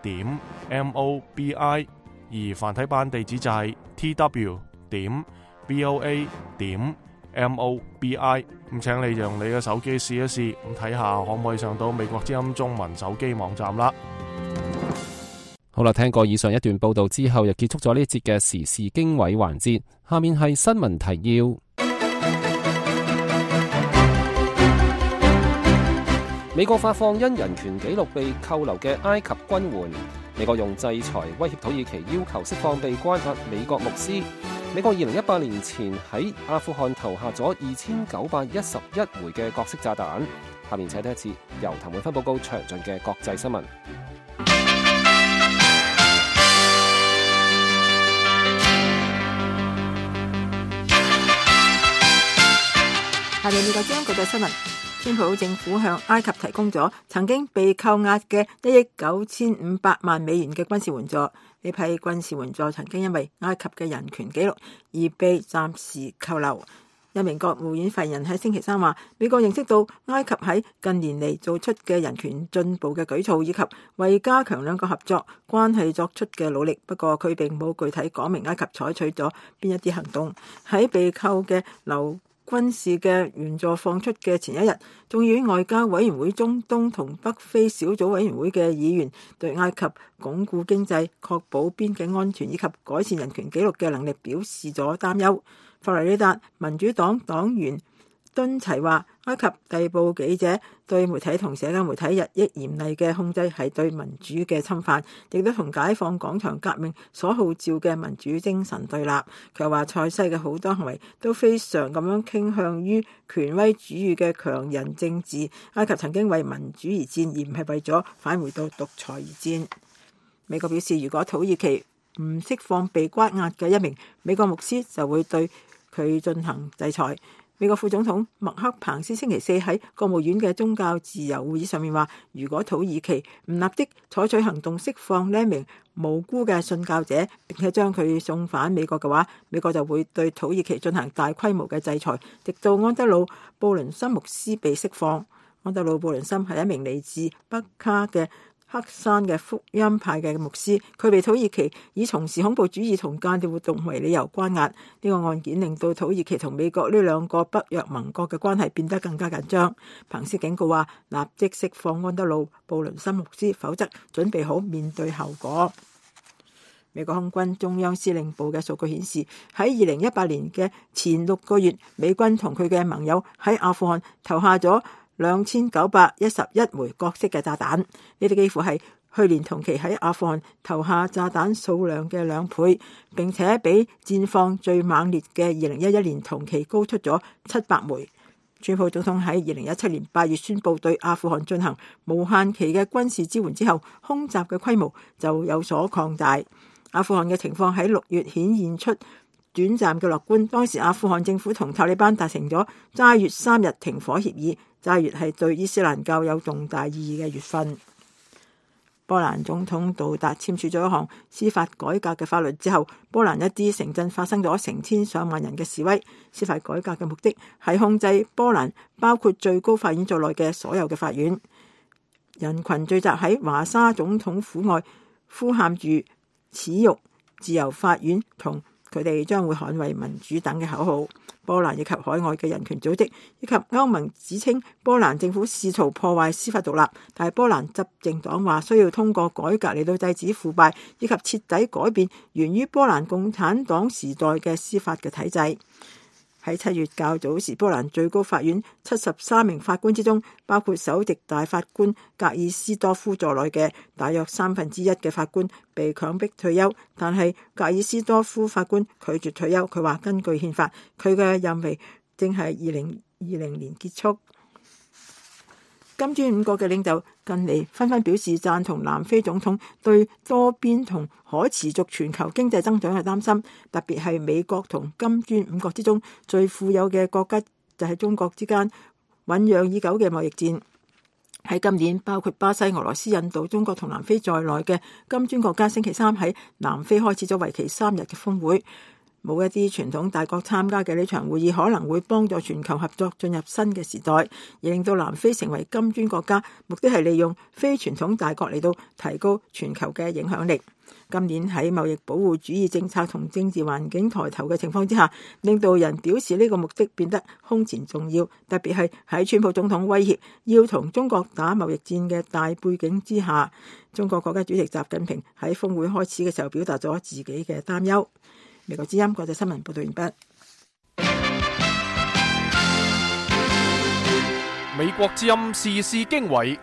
點 mobi， 而繁體版地址就係 tw 點 voa 點 mobi。咁請你用你嘅手機試一試，咁睇下可唔可以上到美國之音中文手機網站啦。 好啦，聽過以上一段報道之後，又結束咗呢一節嘅時事經緯環節。下面係新聞提要。美國發放因人權紀錄被扣留嘅埃及軍援。美國用制裁威脅土耳其，要求釋放被關押美國牧師。美國二零一八年前喺阿富汗投下咗二千九百一十一枚嘅各式炸彈。下面請聽一次由譚永芬報告詳盡嘅國際新聞。 下面呢個將國際新聞，川普政府向埃及提供咗曾經被扣押嘅一億九千五百萬美元嘅軍事援助。呢批軍事援助曾經因為埃及嘅人權紀錄而被暫時扣留。一名國務院發言人喺星期三話，美國認識到埃及喺近年嚟做出嘅人權進步嘅舉措，以及為加強兩個合作關係作出嘅努力。不過佢並冇具體講明埃及採取咗邊一啲行動。喺被扣嘅留軍事嘅援助放出嘅前一日，眾議院外交委員會中東同北非小組委員會嘅議員對埃及鞏固經濟、確保邊境安全以及改善人權紀錄嘅能力表示咗擔憂。佛羅里達民主黨黨員敦齊話，埃及逮捕記者對媒體同社交媒體日益嚴厲嘅控制係對民主嘅侵犯，亦都同解放廣場革命所號召嘅民主精神對立。佢又話，塞西嘅好多行為都非常咁樣傾向於權威主義嘅強人政治。埃及曾經為民主而戰，而唔係為咗返回到獨裁而戰。美國表示，如果土耳其唔釋放被關押嘅一名美國牧師，就會對佢進行制裁。美國副總統麥克彭斯星期四喺國務院嘅宗教自由會議上面話，如果土耳其唔立即採取行動釋放呢一名無辜嘅信教者，並且將佢送返美國嘅話，美國就會對土耳其進行大規模嘅制裁，直到安德魯布倫森牧師被釋放。安德魯布倫森係一名嚟自北卡嘅黑山嘅福音派嘅牧師，佢被土耳其以從事恐怖主義同間諜活動為理由關押。呢個案件令到土耳其同美國呢兩個北約盟國嘅關係變得更加緊張。彭斯警告話，立即釋放安德魯布倫森牧師，否則準備好面對後果。美國空軍中央司令部嘅數據顯示，喺二零一八年嘅前六個月，美軍同佢嘅盟友喺阿富汗投下咗兩千九百一十一枚各式嘅炸彈，呢啲幾乎係去年同期喺阿富汗投下炸彈數量嘅兩倍，並且比戰況最猛烈嘅二零一一年同期高出咗七百枚。川普總統喺二零一七年八月宣布對阿富汗進行無限期嘅軍事支援之後，空襲嘅規模就有所擴大。阿富汗嘅情況喺六月顯現出短暫嘅樂觀，當時阿富汗政府同塔利班達成咗齋月三日停火協議。齋月係對伊斯蘭教有重大意義嘅月份。波蘭總統杜達簽署咗一項司法改革嘅法律之後，波蘭一啲城鎮發生咗成千上萬人嘅示威。司法改革嘅目的係控制波蘭包括最高法院在內嘅所有嘅法院。人群聚集喺華沙總統府外，呼喊住恥辱、自由法院同佢哋將會捍衛民主等嘅口號。波蘭以及海外嘅人權組織以及歐盟指稱波蘭政府試圖破壞司法獨立，但係波蘭執政黨話需要通過改革嚟到制止腐敗，以及徹底改變源於波蘭共產黨時代嘅司法嘅體制。喺七月較早時，波蘭最高法院七十三名法官之中，包括首席大法官格爾斯多夫在內嘅大約三分之一嘅法官被強迫退休，但係格爾斯多夫法官拒絕退休。佢話根據憲法，佢嘅任期正係二零二零年結束。金磚五國嘅領袖近嚟紛紛表示贊同南非總統對多邊同可持續全球經濟增長嘅擔心，特別係美國同金磚五國之中最富有嘅國家就係中國之間醞釀已久嘅貿易戰。喺今年，包括巴西、俄羅斯、印度、中國同南非在內嘅金磚國家星期三喺南非開始咗為期三日嘅峰會。 冇一啲傳統大國參加嘅呢場會議，可能會幫助全球合作進入新嘅時代，而令到南非成為金磚國家。目的係利用非傳統大國嚟到提高全球嘅影響力。今年喺貿易保護主義政策同政治環境抬頭嘅情況之下，領導人表示呢個目的變得空前重要，特別係喺川普總統威脅要同中國打貿易戰嘅大背景之下。中國國家主席習近平喺峰會開始嘅時候表達咗自己嘅擔憂。美國之音國際新聞報道完畢。 美國之音時事經緯，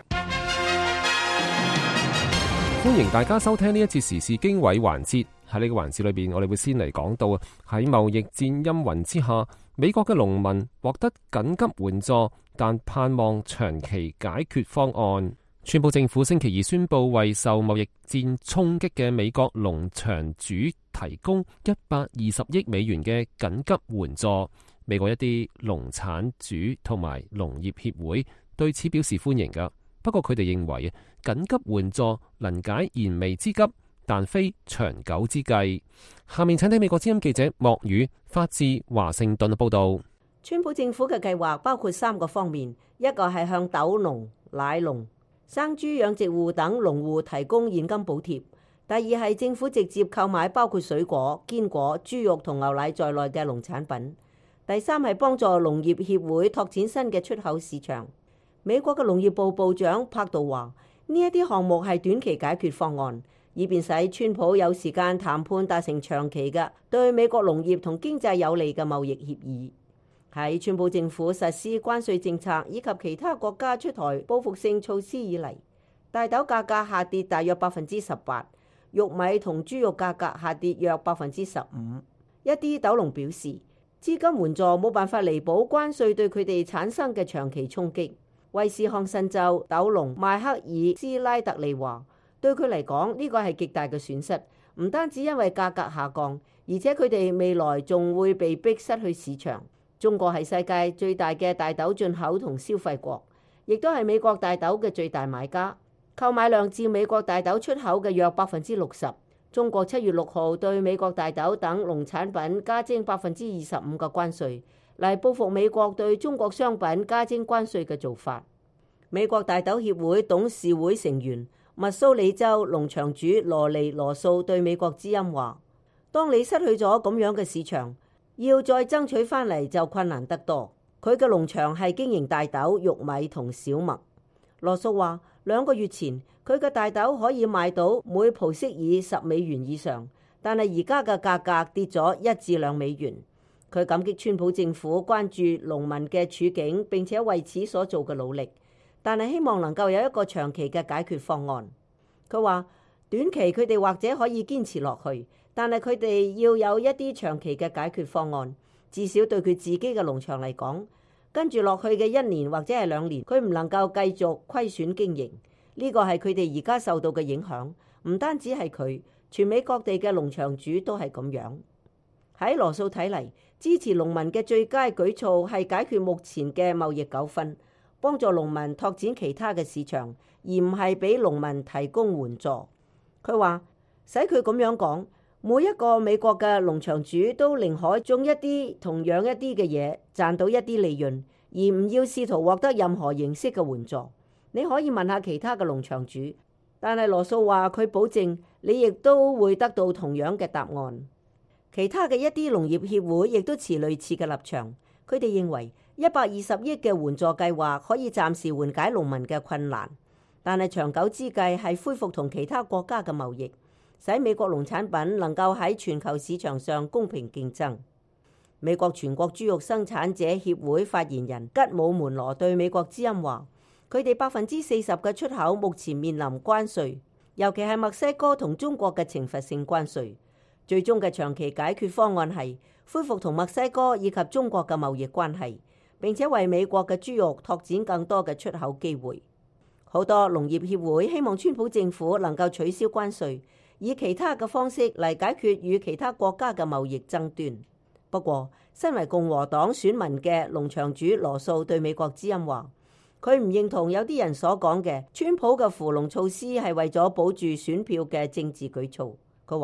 歡迎大家收聽呢一次時事經緯環節。喺呢個環節裏邊，我哋會先嚟講到啊，喺貿易戰陰雲之下，美國嘅農民獲得緊急援助，但盼望長期解決方案。川普政府星期二宣布為受貿易戰衝擊嘅美國農場主提供一百二十億美元嘅緊急援助。美國一啲農產主同埋農業協會對此表示歡迎㗎，不過佢哋認為緊急援助能解燃眉之急，但非長久之計。下面請聽美國之音記者莫宇發自華盛頓嘅報道。 川普政府嘅計劃包括三個方面，一個係向豆農、奶農、生豬養殖戶等農戶提供現金補貼，第二係政府直接購買包括水果、堅果、豬肉同牛奶在內嘅農產品，第三係幫助農業協會拓展新嘅出口市場。美國嘅農業部部長柏杜話，呢一啲項目係短期解決方案，以便使川普有時間談判達成長期嘅對美國農業同經濟有利嘅貿易協議。喺川普政府實施關稅政策以及其他國家出台報復性措施以嚟，大豆價格下跌大約百分之十八，玉米同豬肉價格下跌約百分之十五。一啲豆農表示，資金援助冇辦法彌補關稅對佢哋產生嘅長期衝擊。威斯康辛州豆農邁克爾斯拉特利話，對佢嚟講呢個係極大嘅損失，唔單止因為價格下降，而且佢哋未來仲會被逼失去市場。中國係世界最大嘅大豆進口同消費國，亦都係美國大豆嘅最大買家，購買量佔美國大豆出口嘅約百分之六十。中國七月六號對美國大豆等農產品加徵百分之二十五嘅關稅，嚟報復美國對中國商品加徵關稅嘅做法。美國大豆協會董事會成員密蘇里州農場主羅尼羅素對美國之音話，當你失去咗咁樣嘅市場，要再爭取翻嚟就困難得多。佢嘅農場係經營大豆、玉米同小麥。羅素話，兩個月前佢嘅大豆可以賣到每蒲息以十美元以上，但係而家嘅價格跌咗一至兩美元。佢感激川普政府關注農民嘅處境，並且為此所做嘅努力，但係希望能夠有一個長期嘅解決方案。佢話短期佢哋或者可以堅持落去，但係佢哋要有一啲長期嘅解決方案，至少對佢自己嘅農場嚟講，跟住落去嘅一年或者係兩年，佢唔能夠繼續虧損經營。呢個係佢哋而家受到嘅影響，唔單止係佢，全美各地嘅農場主都係咁樣。喺羅素睇嚟，支持農民嘅最佳舉措係解決目前嘅貿易糾紛，幫助農民拓展其他嘅市場，而唔係俾農民提供援助。佢話使佢咁樣講，每一個美國嘅農場主都寧可種一啲同樣一啲嘅嘢，賺到一啲利潤，而唔要試圖獲得任何形式嘅援助。你可以問下其他嘅農場主，但係羅素話佢保證你亦都會得到同樣嘅答案。其他嘅一啲農業協會亦都持類似嘅立場，佢哋認為一百二十億嘅援助計劃可以暫時緩解農民嘅困難，但係長久之計係恢復同其他國家嘅貿易，使美國農產品能夠喺全球市場上公平競爭。美國全國豬肉生產者協會發言人吉姆門羅對美國之音話，佢哋百分之四十嘅出口目前面臨關稅，尤其係墨西哥同中國嘅懲罰性關稅。最終嘅長期解決方案係恢復同墨西哥以及中國嘅貿易關係，並且為美國嘅豬肉拓展更多嘅出口機會。好多農業協會希望川普政府能夠取消關稅，以其他嘅方式嚟解決與其他國家嘅貿易爭端。不過，身為共和黨選民嘅農場主羅素對美國之音話，佢唔認同有啲人所講嘅川普嘅扶農措施係為咗保住選票嘅政治舉措。佢話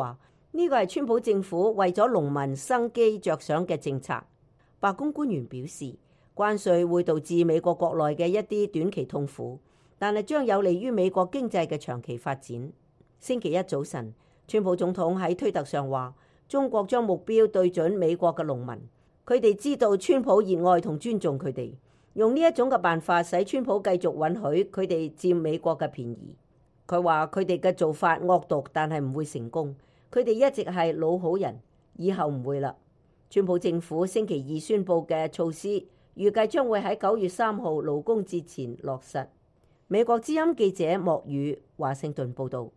呢個係川普政府為咗農民生機着想嘅政策。白宮官員表示，關稅會導致美國國內嘅一啲短期痛苦，但係將有利於美國經濟嘅長期發展。星期一早晨，川普總統喺推特上話，中國將目標對準美國嘅農民，佢哋知道川普熱愛同尊重佢哋，用呢一種嘅辦法使川普繼續允許佢哋佔美國嘅便宜。佢話佢哋嘅做法惡毒，但係唔會成功。佢哋一直係老好人，以後唔會啦。川普政府星期二宣布嘅措施，預計將會喺九月三號勞工節前落實。美國之音記者莫宇華盛頓報導。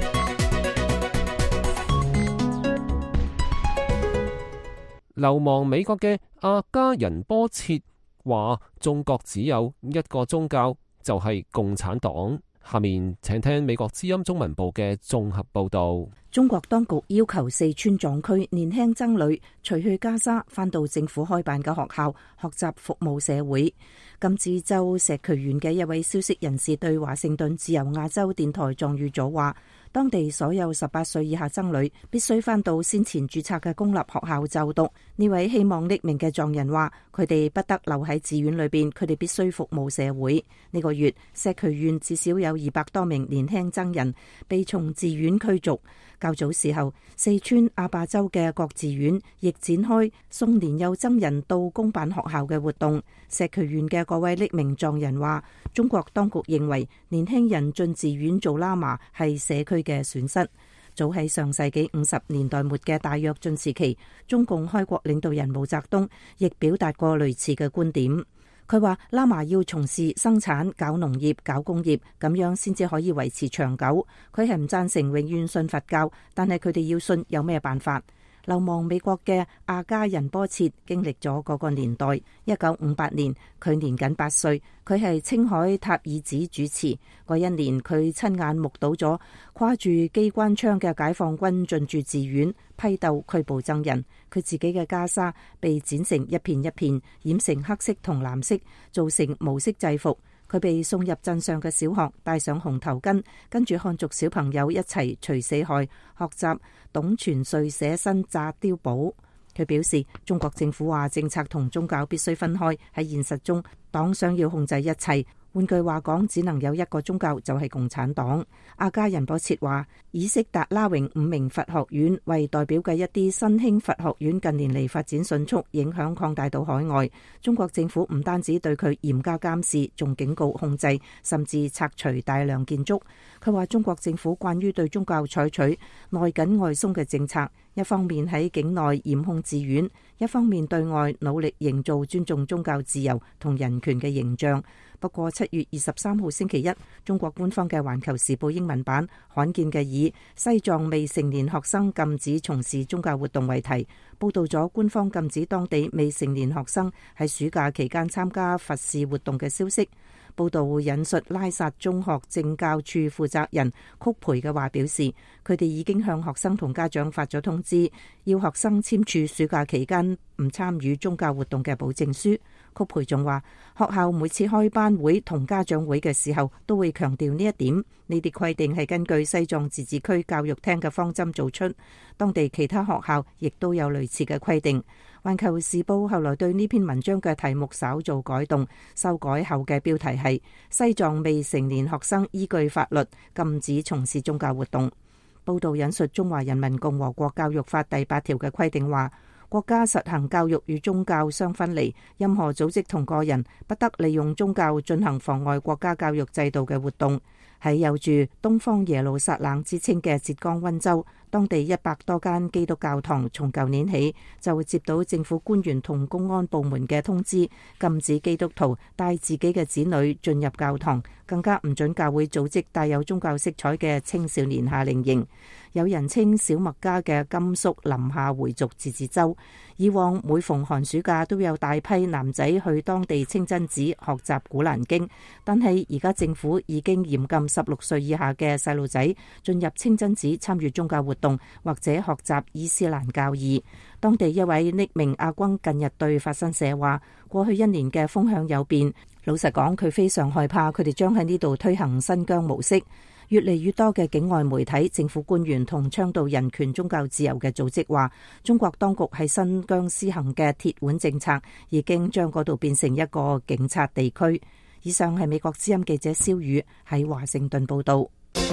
流亡美國嘅阿加仁波切話：中國只有一個宗教，就係共產黨。下面請聽美國之音中文部嘅綜合報導。 中國當局要求四川藏區年輕僧侶除去袈裟，返到政府開辦嘅學校學習服務社會。甘孜州石渠縣嘅一位消息人士對華盛頓自由亞洲電台藏語組話，當地所有十八歲以下僧侶必須返到先前註冊嘅公立學校就讀。呢位希望匿名嘅藏人話，佢哋不得留喺寺院裏邊，佢哋必須服務社會。呢個月，石渠縣至少有二百多名年輕僧人被從寺院驅逐。較早時候，四川阿壩州嘅各寺院亦展開送年幼僧人到公辦學校嘅活動。石渠縣嘅各位匿名藏人話，中國當局認為年輕人進寺院做喇嘛係社區嘅損失。早喺上世紀五十年代末嘅大躍進時期，中共開國領導人毛澤東亦表達過類似嘅觀點。佢話喇嘛要從事生產、搞農業、搞工業，咁樣先至可以維持長久。佢係唔贊成永遠信佛教，但係佢哋要信有咩辦法？流亡美國嘅阿加仁波切經歷咗嗰個年代。一九五八年，佢年僅八歲，佢係青海塔爾寺主持。嗰一年，佢親眼目睹咗跨住機關槍嘅解放軍進駐寺院，批鬥拘捕僧人。佢自己嘅袈裟被剪成一片一片，染成黑色同藍色，做成毛色制服。佢被送入鎮上嘅小學，戴上紅頭巾，跟住漢族小朋友一齊除四害，學習董存瑞寫新炸碉堡。佢表示，中國政府話政策同宗教必須分開，喺現實中，黨想要控制一切。換句話講，只能有一個宗教，就係共產黨。阿加仁波切話，以色達拉榮五名佛學院為代表嘅一啲新興佛學院近年嚟發展迅速，影響擴大到海外。中國政府唔單止對佢嚴加監視，仲警告控制，甚至拆除大量建築。佢話中國政府慣於對宗教採取內緊外鬆嘅政策，一方面喺境內嚴控寺院，一方面對外努力營造尊重宗教自由同人權嘅形象。不過七月二十三號星期一，中國官方嘅《環球時報》英文版罕見嘅以西藏未成年學生禁止從事宗教活動為題，報道咗官方禁止當地未成年學生喺暑假期間參加佛事活動嘅消息。報道會引述拉薩中學政教處負責人曲培嘅話表示，佢哋已經向學生同家長發咗通知，要學生簽署暑假期間唔參與宗教活動嘅保證書。曲培仲話，學校每次開班會同家長會嘅時候都會強調呢一點。呢啲規定係根據西藏自治區教育廳嘅方針做出，當地其他學校亦都有類似嘅規定。環球時報後來對呢篇文章嘅題目稍做改動，修改後嘅標題係西藏未成年學生依據法律禁止從事宗教活動。報道引述《中華人民共和國教育法》第八條嘅規定話，國家實行教育與宗教相分離，任何組織同個人不得利用宗教進行妨礙國家教育制度嘅活動。喺有住東方耶路撒冷之稱嘅浙江溫州，當地一百多間基督教堂從舊年起就會接到政府官員同公安部門嘅通知，禁止基督徒帶自己嘅子女進入教堂，更加唔准教會組織帶有宗教色彩嘅青少年夏令營。有人稱小麥家嘅甘肅臨夏回族自治州，以往每逢寒暑假都有大批男仔去當地清真寺學習古蘭經，但係而家政府已經嚴禁十六歲以下嘅細路仔進入清真寺參與宗教活動或者學習伊斯蘭教義。當地一位匿名阿軍近日對法新社話，過去一年嘅風向有變，老實講佢非常害怕佢哋將喺呢度推行新疆模式。 越嚟越多嘅境外媒體、政府官員同倡導人權、宗教自由嘅組織話，中國當局喺新疆施行嘅鐵腕政策已經將嗰度變成一個警察地區。以上係美國之音記者蕭宇喺華盛頓報道。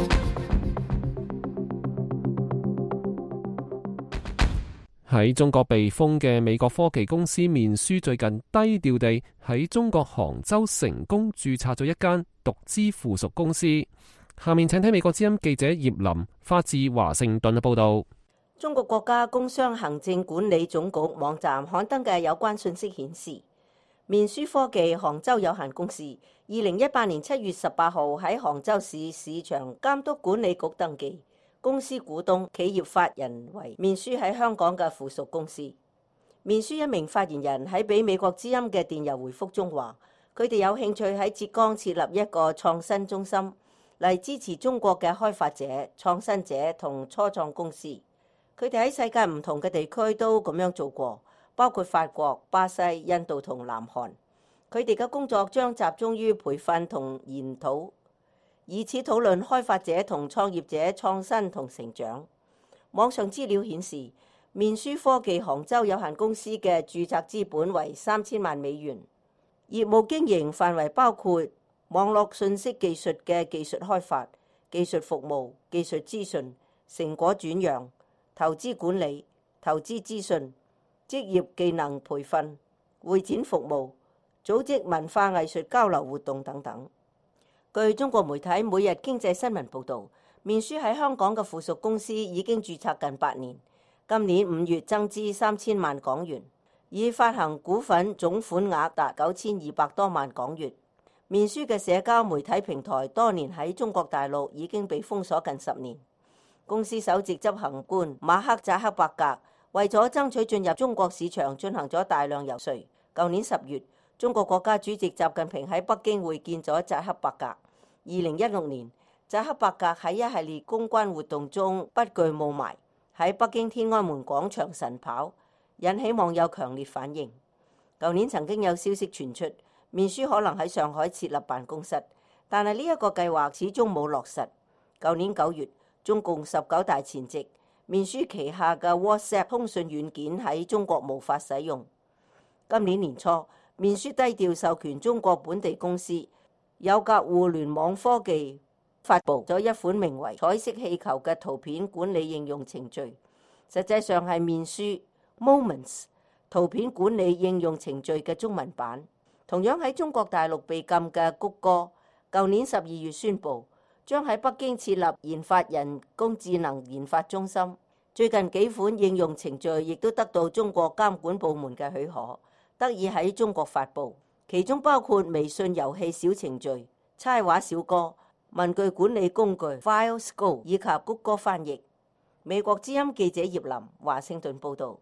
喺中國被封嘅美國科技公司面書最近低調地喺中國杭州成功註冊咗一間獨資附屬公司。下面請睇美國之音記者葉林發自華盛頓嘅報道。 中國國家工商行政管理總局網站刊登嘅有關信息顯示，面書科技杭州有限公司二零一八年七月十八號喺杭州市市場監督管理局登記。公司股東、企業法人為面書喺香港嘅附屬公司。面書一名發言人喺俾美國之音嘅電郵回覆中話，佢哋有興趣喺浙江設立一個創新中心，嚟支持中國嘅開發者、創新者同初創公司。佢哋喺世界唔同嘅地區都咁樣做過，包括法國、巴西、印度同南韓。佢哋嘅工作將集中於培訓同研討，以此討論開發者同創業者創新同成長。網上資料顯示，面書科技杭州有限公司嘅註冊資本為三千萬美元，業務經營範圍包括網絡信息技術嘅技術開發、技術服務、技術資訊、成果轉讓、投資管理、投資資訊、職業技能培訓、會展服務、組織文化藝術交流活動等等。據中國媒體《每日經濟新聞》報導，面書喺香港嘅附屬公司已經註冊近八年，今年五月增資三千萬港元，已發行股份總款額達九千二百多萬港元。面書嘅社交媒體平台多年喺中國大陸已經被封鎖近十年。公司首席執行官馬克扎克伯格為咗爭取進入中國市場，進行咗大量遊說。舊年十月，中國國家主席習近平喺北京會見咗扎克伯格。二零一六年，扎克伯格喺一系列公關活動中不懼霧霾，喺北京天安門廣場晨跑，引起網友強烈反應。舊年曾經有消息傳出，面書可能喺上海設立辦公室，但係呢一個計劃始終冇落實。舊年九月，中共十九大前夕，面書旗下嘅 WhatsApp 通訊軟件喺中國無法使用。今年年初，面書低調授權中國本地公司有格互聯網科技發布咗一款名為彩色氣球嘅圖片管理應用程序，實際上係面書 Moments 圖片管理應用程序嘅中文版。同樣喺中國大陸被禁嘅谷歌，舊年十二月宣布將喺北京設立研發人工智能研發中心。最近幾款應用程序亦都得到中國監管部門嘅許可，得以喺中國發布。其中包括微信遊戲小程序、猜畫小哥、文具管理工具 FileScope 以及谷歌翻譯。美國之音記者葉林華盛頓報導。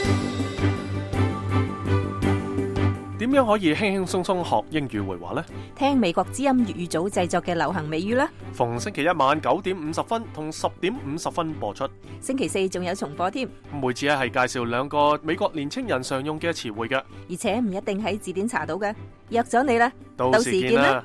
點樣可以輕輕鬆鬆學英語會話呢？ 聽美國之音粵語組製作嘅流行美語啦！ 逢星期一晚九點五十分同十點五十分播出， 星期四仲有重播添。 每次咧係介紹兩個美國年青人常用嘅詞彙嘅， 而且唔一定喺字典查到嘅。約咗你啦， 到時見啦！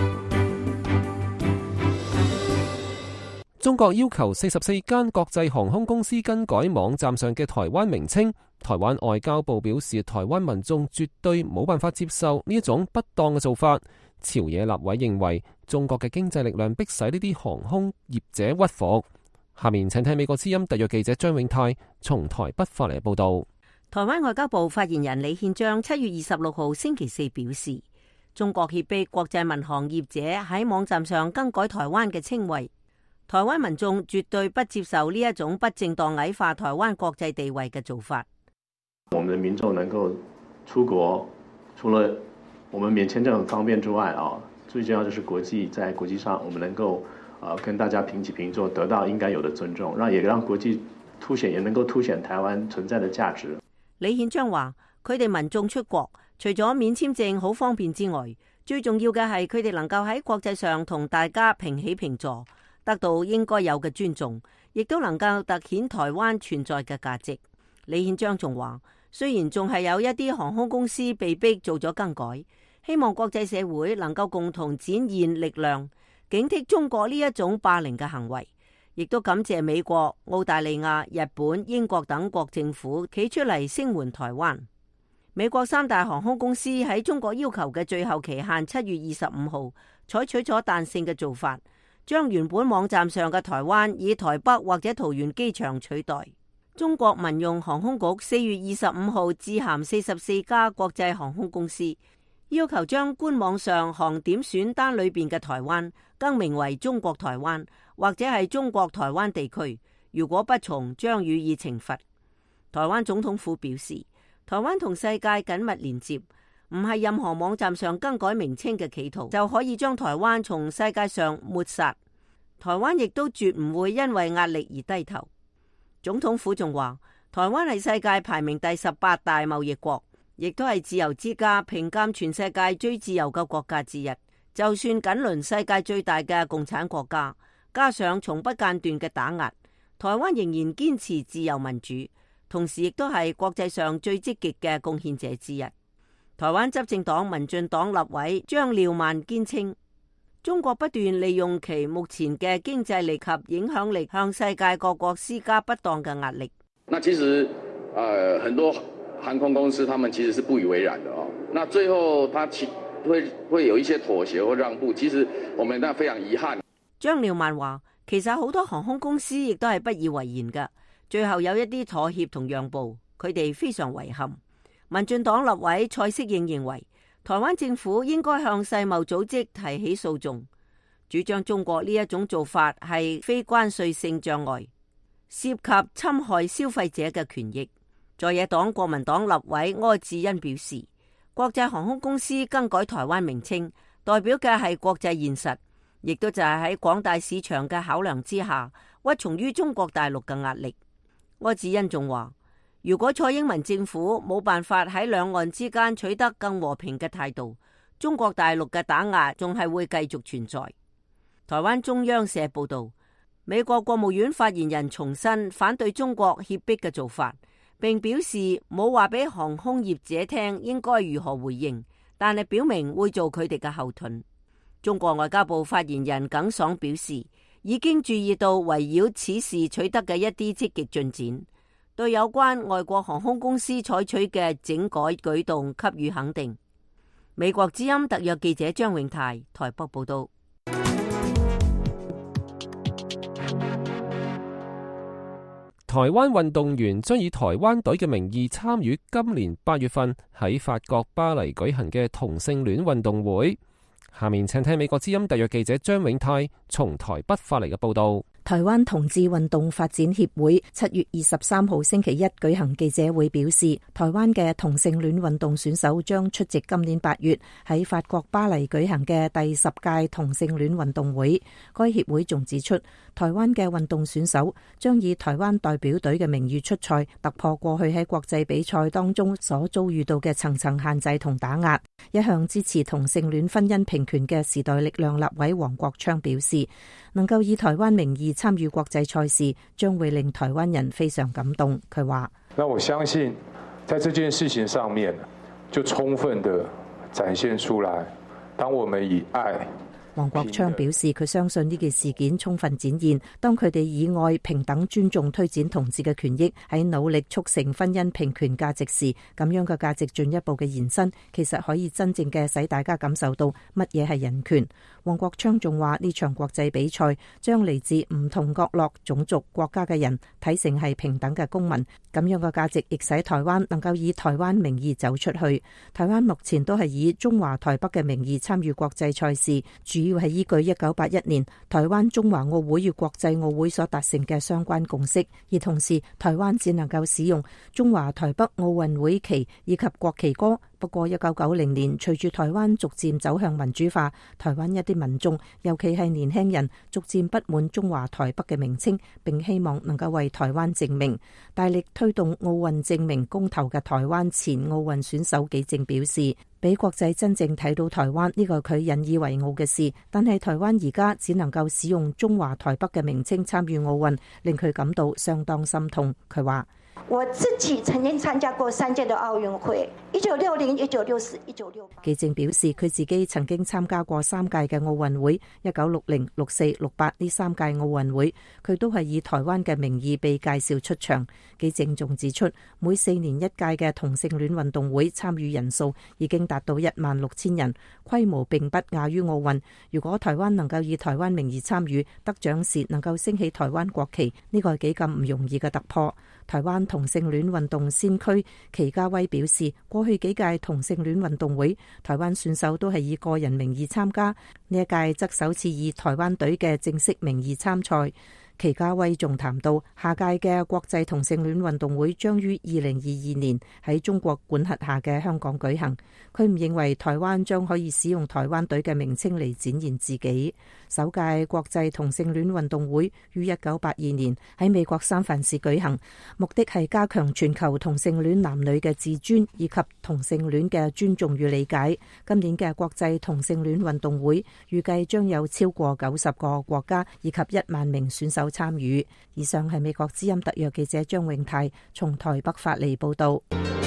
中國要求四十四間國際航空公司更改網站上嘅台灣名稱。台灣外交部表示，台灣民眾絕對冇辦法接受呢一種不當嘅做法。朝野立委認為，中國嘅經濟力量迫使呢啲航空業者屈服。下面請睇美國之音特約記者張永泰從台北發嚟報道。 台灣外交部發言人李憲章七月二十六號星期四表示，中國脅迫國際民航業者喺網站上更改台灣嘅稱謂。台灣民眾絕對不接受呢一種不正當矮化台灣國際地位嘅做法。 我們的民眾能夠出國，除了我們免簽證很方便之外啊，最重要就是國際在國際上，我們能夠啊跟大家平起平坐，得到應該有的尊重，讓也讓國際凸顯，也能夠凸顯台灣存在的價值。 李憲章話：佢哋民眾出國，除咗免簽證好方便之外，最重要嘅係佢哋能夠喺國際上同大家平起平坐，得到應該有嘅尊重，亦都能夠凸顯台灣存在嘅價值。李憲章仲話：雖然仲係有一啲航空公司被逼做咗更改，希望國際社會能夠共同展現力量， 警惕中國呢一種霸凌嘅行為，亦都感謝美國、澳大利亞、日本、英國等國政府企出嚟聲援台灣。美國三大航空公司喺中國要求嘅最後期限七月二十五號，採取咗彈性嘅做法，將原本網站上嘅台灣以台北或者桃園機場取代。中國民用航空局四月二十五號致函四十四家國際航空公司，要求將官網上航點選單裏邊嘅台灣更名為中國台灣或者係中國台灣地區，如果不從，將予以懲罰。台灣總統府表示，台灣同世界緊密連接，唔係任何網站上更改名稱嘅企圖就可以將台灣從世界上抹殺。台灣亦都絕唔會因為壓力而低頭。總統府仲話，台灣係世界排名第十八大貿易國，亦都係自由之家評鑑全世界最自由嘅國家之一。就算緊鄰世界最大嘅共產國家，加上從不間斷嘅打壓，台灣仍然堅持自由民主。同時亦都係國際上最積極嘅貢獻者之一。台灣執政黨民進黨立委張廖萬堅稱，中國不斷利用其目前嘅經濟力及影響力，向世界各國施加不當嘅壓力。 那其實，呃，很多航空公司，他們其實是不以為然的哦。那最後，他其會會有一些妥協或讓步。其實，我們那非常遺憾。 張廖萬話，其實好多航空公司亦都係不以為然嘅。最後有一啲妥協同讓步，佢哋非常遺憾。民進黨立委蔡適應認為，台灣政府應該向世貿組織提起訴訟，主張中國呢一種做法係非關稅性障礙，涉及侵害消費者嘅權益。在野黨國民黨立委柯志恩表示，國際航空公司更改台灣名稱，代表嘅係國際現實，亦都就係喺廣大市場嘅考量之下，屈從於中國大陸嘅壓力。柯志恩仲話，如果蔡英文政府冇辦法喺兩岸之間取得更和平嘅態度，中國大陸嘅打壓仲係會繼續存在。台灣中央社報道，美國國務院發言人重申反對中國脅迫嘅做法，並表示冇話俾航空業者聽應該如何回應，但係表明會做佢哋嘅後盾。中國外交部發言人耿爽表示，已經注意到圍繞此事取得嘅一啲積極進展，對有關外國航空公司採取嘅整改舉動給予肯定。美國之音特約記者張永泰台北報道。 台灣運動員將以台灣隊嘅名義參與今年八月份喺法國巴黎舉行嘅同性戀運動會。下面請聽美國之音特約記者張永泰從台北發嚟嘅報道。 台灣同志運動發展協會七月二十三號星期一舉行記者會，表示台灣嘅同性戀運動選手將出席今年八月喺法國巴黎舉行嘅第十屆同性戀運動會。該協會仲指出，台灣嘅運動選手將以台灣代表隊嘅名譽出賽，突破過去喺國際比賽當中所遭遇到嘅層層限制同打壓。一向支持同性戀婚姻平權嘅時代力量立委黃國昌表示，能夠以台灣名義參與國際賽事，將會令台灣人非常感動。佢話： 那我相信，在這件事情上面，就充分地展現出來，當我們以愛。 黃國昌表示，佢相信呢件事件充分展現，當佢哋以愛、平等、尊重推展同志嘅權益，喺努力促成婚姻平權價值時，咁樣嘅價值進一步嘅延伸，其實可以真正嘅使大家感受到乜嘢係人權。黃國昌仲話，呢場國際比賽將嚟自唔同角落、種族、國家嘅人睇成係平等嘅公民，咁樣嘅價值亦使台灣能夠以台灣名義走出去。台灣目前都係以中華台北嘅名義參與國際賽事，主要係依據一九八一年台灣中華奧會與國際奧會所達成嘅相關共識，而同時台灣只能夠使用中華台北奧運會旗以及國旗歌。不過一九九零年隨住台灣逐漸走向民主化，台灣一啲民眾，尤其係年輕人，逐漸不滿中華台北嘅名稱，並希望能夠為台灣正名。大力推動奧運正名公投嘅台灣前奧運選手紀正表示，俾國際真正睇到台灣呢個佢引以為傲嘅事，但係台灣而家只能夠使用中華台北嘅名稱參與奧運，令佢感到相當心痛。佢話： 我自己曾經參加過三屆的奧運會，一九六零、一九六四、一九六八。 紀政表示，佢自己曾經參加過三屆嘅奧運會，一九六零、六四、六八呢三屆奧運會，佢都係以台灣嘅名義被介紹出場。紀政仲指出，每四年一屆嘅同性戀運動會參與人數已經達到一萬六千人，規模並不亞於奧運。如果台灣能夠以台灣名義參與，得獎時能夠升起台灣國旗，呢個係幾咁唔容易嘅突破。台灣同性戀運動先驅祁家威表示，過去幾屆同性戀運動會，台灣選手都係以個人名義參加，呢一屆則首次以台灣隊嘅正式名義參賽。祁家威仲談到，下屆嘅國際同性戀運動會將於二零二二年喺中國管轄下嘅香港舉行。佢唔認為台灣將可以使用台灣隊嘅名稱嚟展現自己。首屆國際同性戀運動會於一九八二年喺美國三藩市舉行，目的係加強全球同性戀男女嘅自尊以及同性戀嘅尊重與理解。今年嘅國際同性戀運動會預計將有超過九十個國家以及一萬名選手參與。以上係美國之音特約記者張永泰從台北發嚟報道。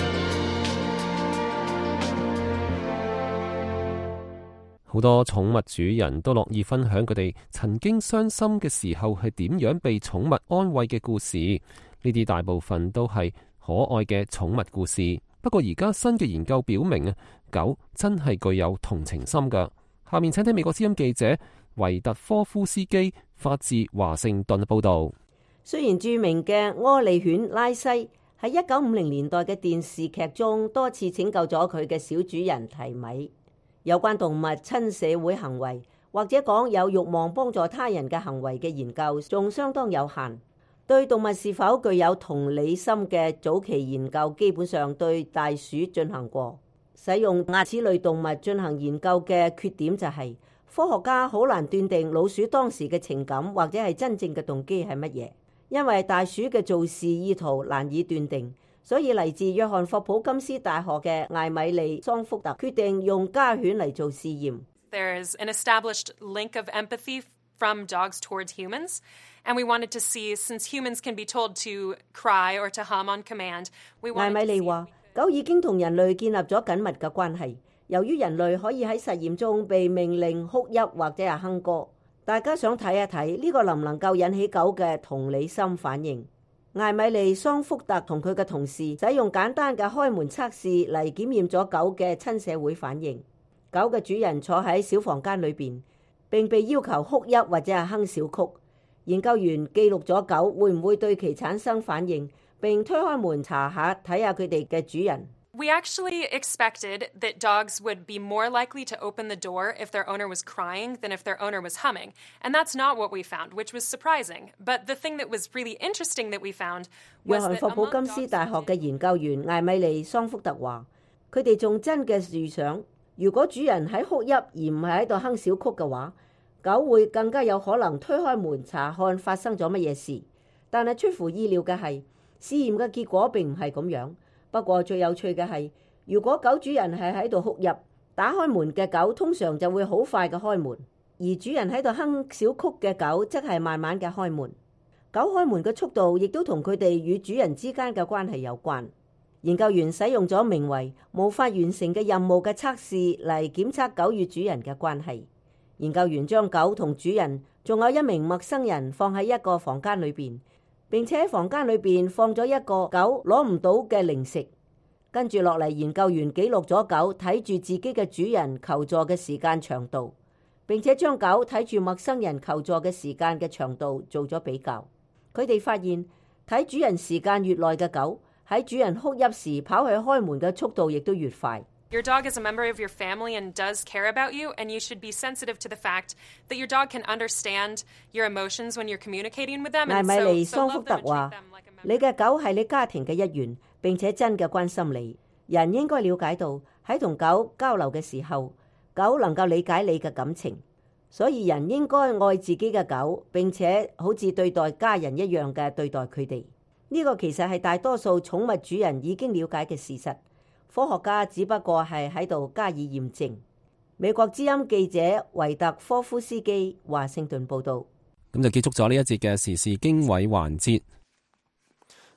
好多寵物主人都樂意分享佢哋曾經傷心嘅時候係點樣被寵物安慰嘅故事。呢啲大部分都係可愛嘅寵物故事。不過而家新嘅研究表明啊，狗真係具有同情心噶。下面請聽美國之音記者維特科夫斯基發自華盛頓報道。 雖然著名嘅柯利犬拉西喺一九五零年代嘅電視劇中多次拯救咗佢嘅小主人提米，有關動物親社會行為或者講有慾望幫助他人嘅行為嘅研究仲相當有限。對動物是否具有同理心嘅早期研究基本上對大鼠進行過。使用此類動物進行研究嘅缺點就係、是、科學家好難斷定老鼠當時嘅情感或者係真正嘅動機係乜嘢，因為大鼠嘅做事意圖難以斷定。所以嚟自約翰霍普金斯大學嘅艾米莉桑福特決定用家犬嚟做試驗。 There's an established link of empathy from dogs towards humans, and we wanted to see, since humans can be told to cry or to hum on command, we wanted to see. 艾米莉話：狗已經同人類建立咗緊密嘅關係，由於人類可以喺實驗中被命令哭泣或者係哼歌，大家想睇一睇呢個能唔能夠引起狗嘅同理心反應。艾米莉桑福特同佢嘅同事使用簡單嘅開門測試嚟檢驗咗狗嘅親社會反應。狗嘅主人坐喺小房間裏邊，並被要求哭泣或者係哼小曲。研究員記錄咗狗會唔會對其產生反應，並推開門查下睇下佢哋嘅主人。We actually expected that dogs would be more likely to open the door if their owner was crying than if their owner was humming. And that's not what we found, which was surprising. But the thing that was really interesting that we found was that 約翰霍普金斯大學嘅研究員艾米莉桑福特話，佢哋仲真嘅預想，如果主人喺哭泣而唔係喺度哼小曲嘅話，狗會更加有可能推開門查看發生咗乜嘢事。但係出乎意料嘅係，試驗嘅結果並唔係咁樣。不過最有趣嘅係，如果狗主人係喺度哭泣，打開門嘅狗通常就會好快嘅開門，而主人喺度哼小曲嘅狗則係慢慢嘅開門。狗開門嘅速度亦都同佢哋與主人之間嘅關係有關。研究員使用咗名為無法完成嘅任務嘅測試嚟檢測狗與主人嘅關係。研究員將狗同主人仲有一名陌生人放喺一個房間裏邊，並且喺房間裏邊放咗一個狗攞唔到嘅零食。跟住落嚟，研究員記錄咗狗睇住自己嘅主人求助嘅時間長度，並且將狗睇住陌生人求助嘅時間嘅長度做咗比較。佢哋發現睇主人時間越耐嘅狗，喺主人哭泣時跑去開門嘅速度亦都越快。 Your dog is a member of your family and does care about you, and you should be sensitive to the fact that your dog can understand your emotions when you're communicating with them. 艾米莉桑福特話：你嘅狗係你家庭嘅一員，並且真嘅關心你。人應該了解到喺同狗交流嘅時候，狗能夠理解你嘅感情，所以人應該愛自己嘅狗，並且好似對待家人一樣嘅對待佢哋。呢個其實係大多數寵物主人已經了解嘅事實。科學家只不過係喺度加以驗證。美國之音記者維特科夫斯基華盛頓報道。 咁就結束咗呢一節嘅時事經緯環節。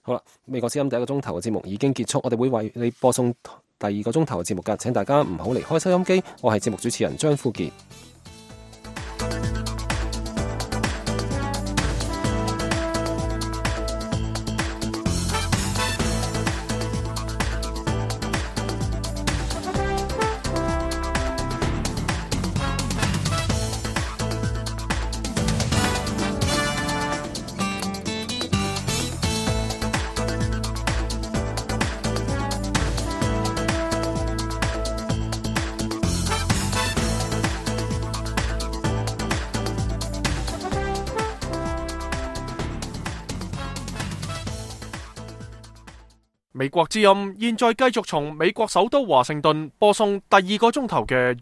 好啦，美國之音第一個鐘頭嘅節目已經結束，我哋會為你播送第二個鐘頭嘅節目㗎，請大家唔好離開收音機。我係節目主持人張富傑。 美國之音現在繼續從美國首都華盛頓播送第二個鐘頭嘅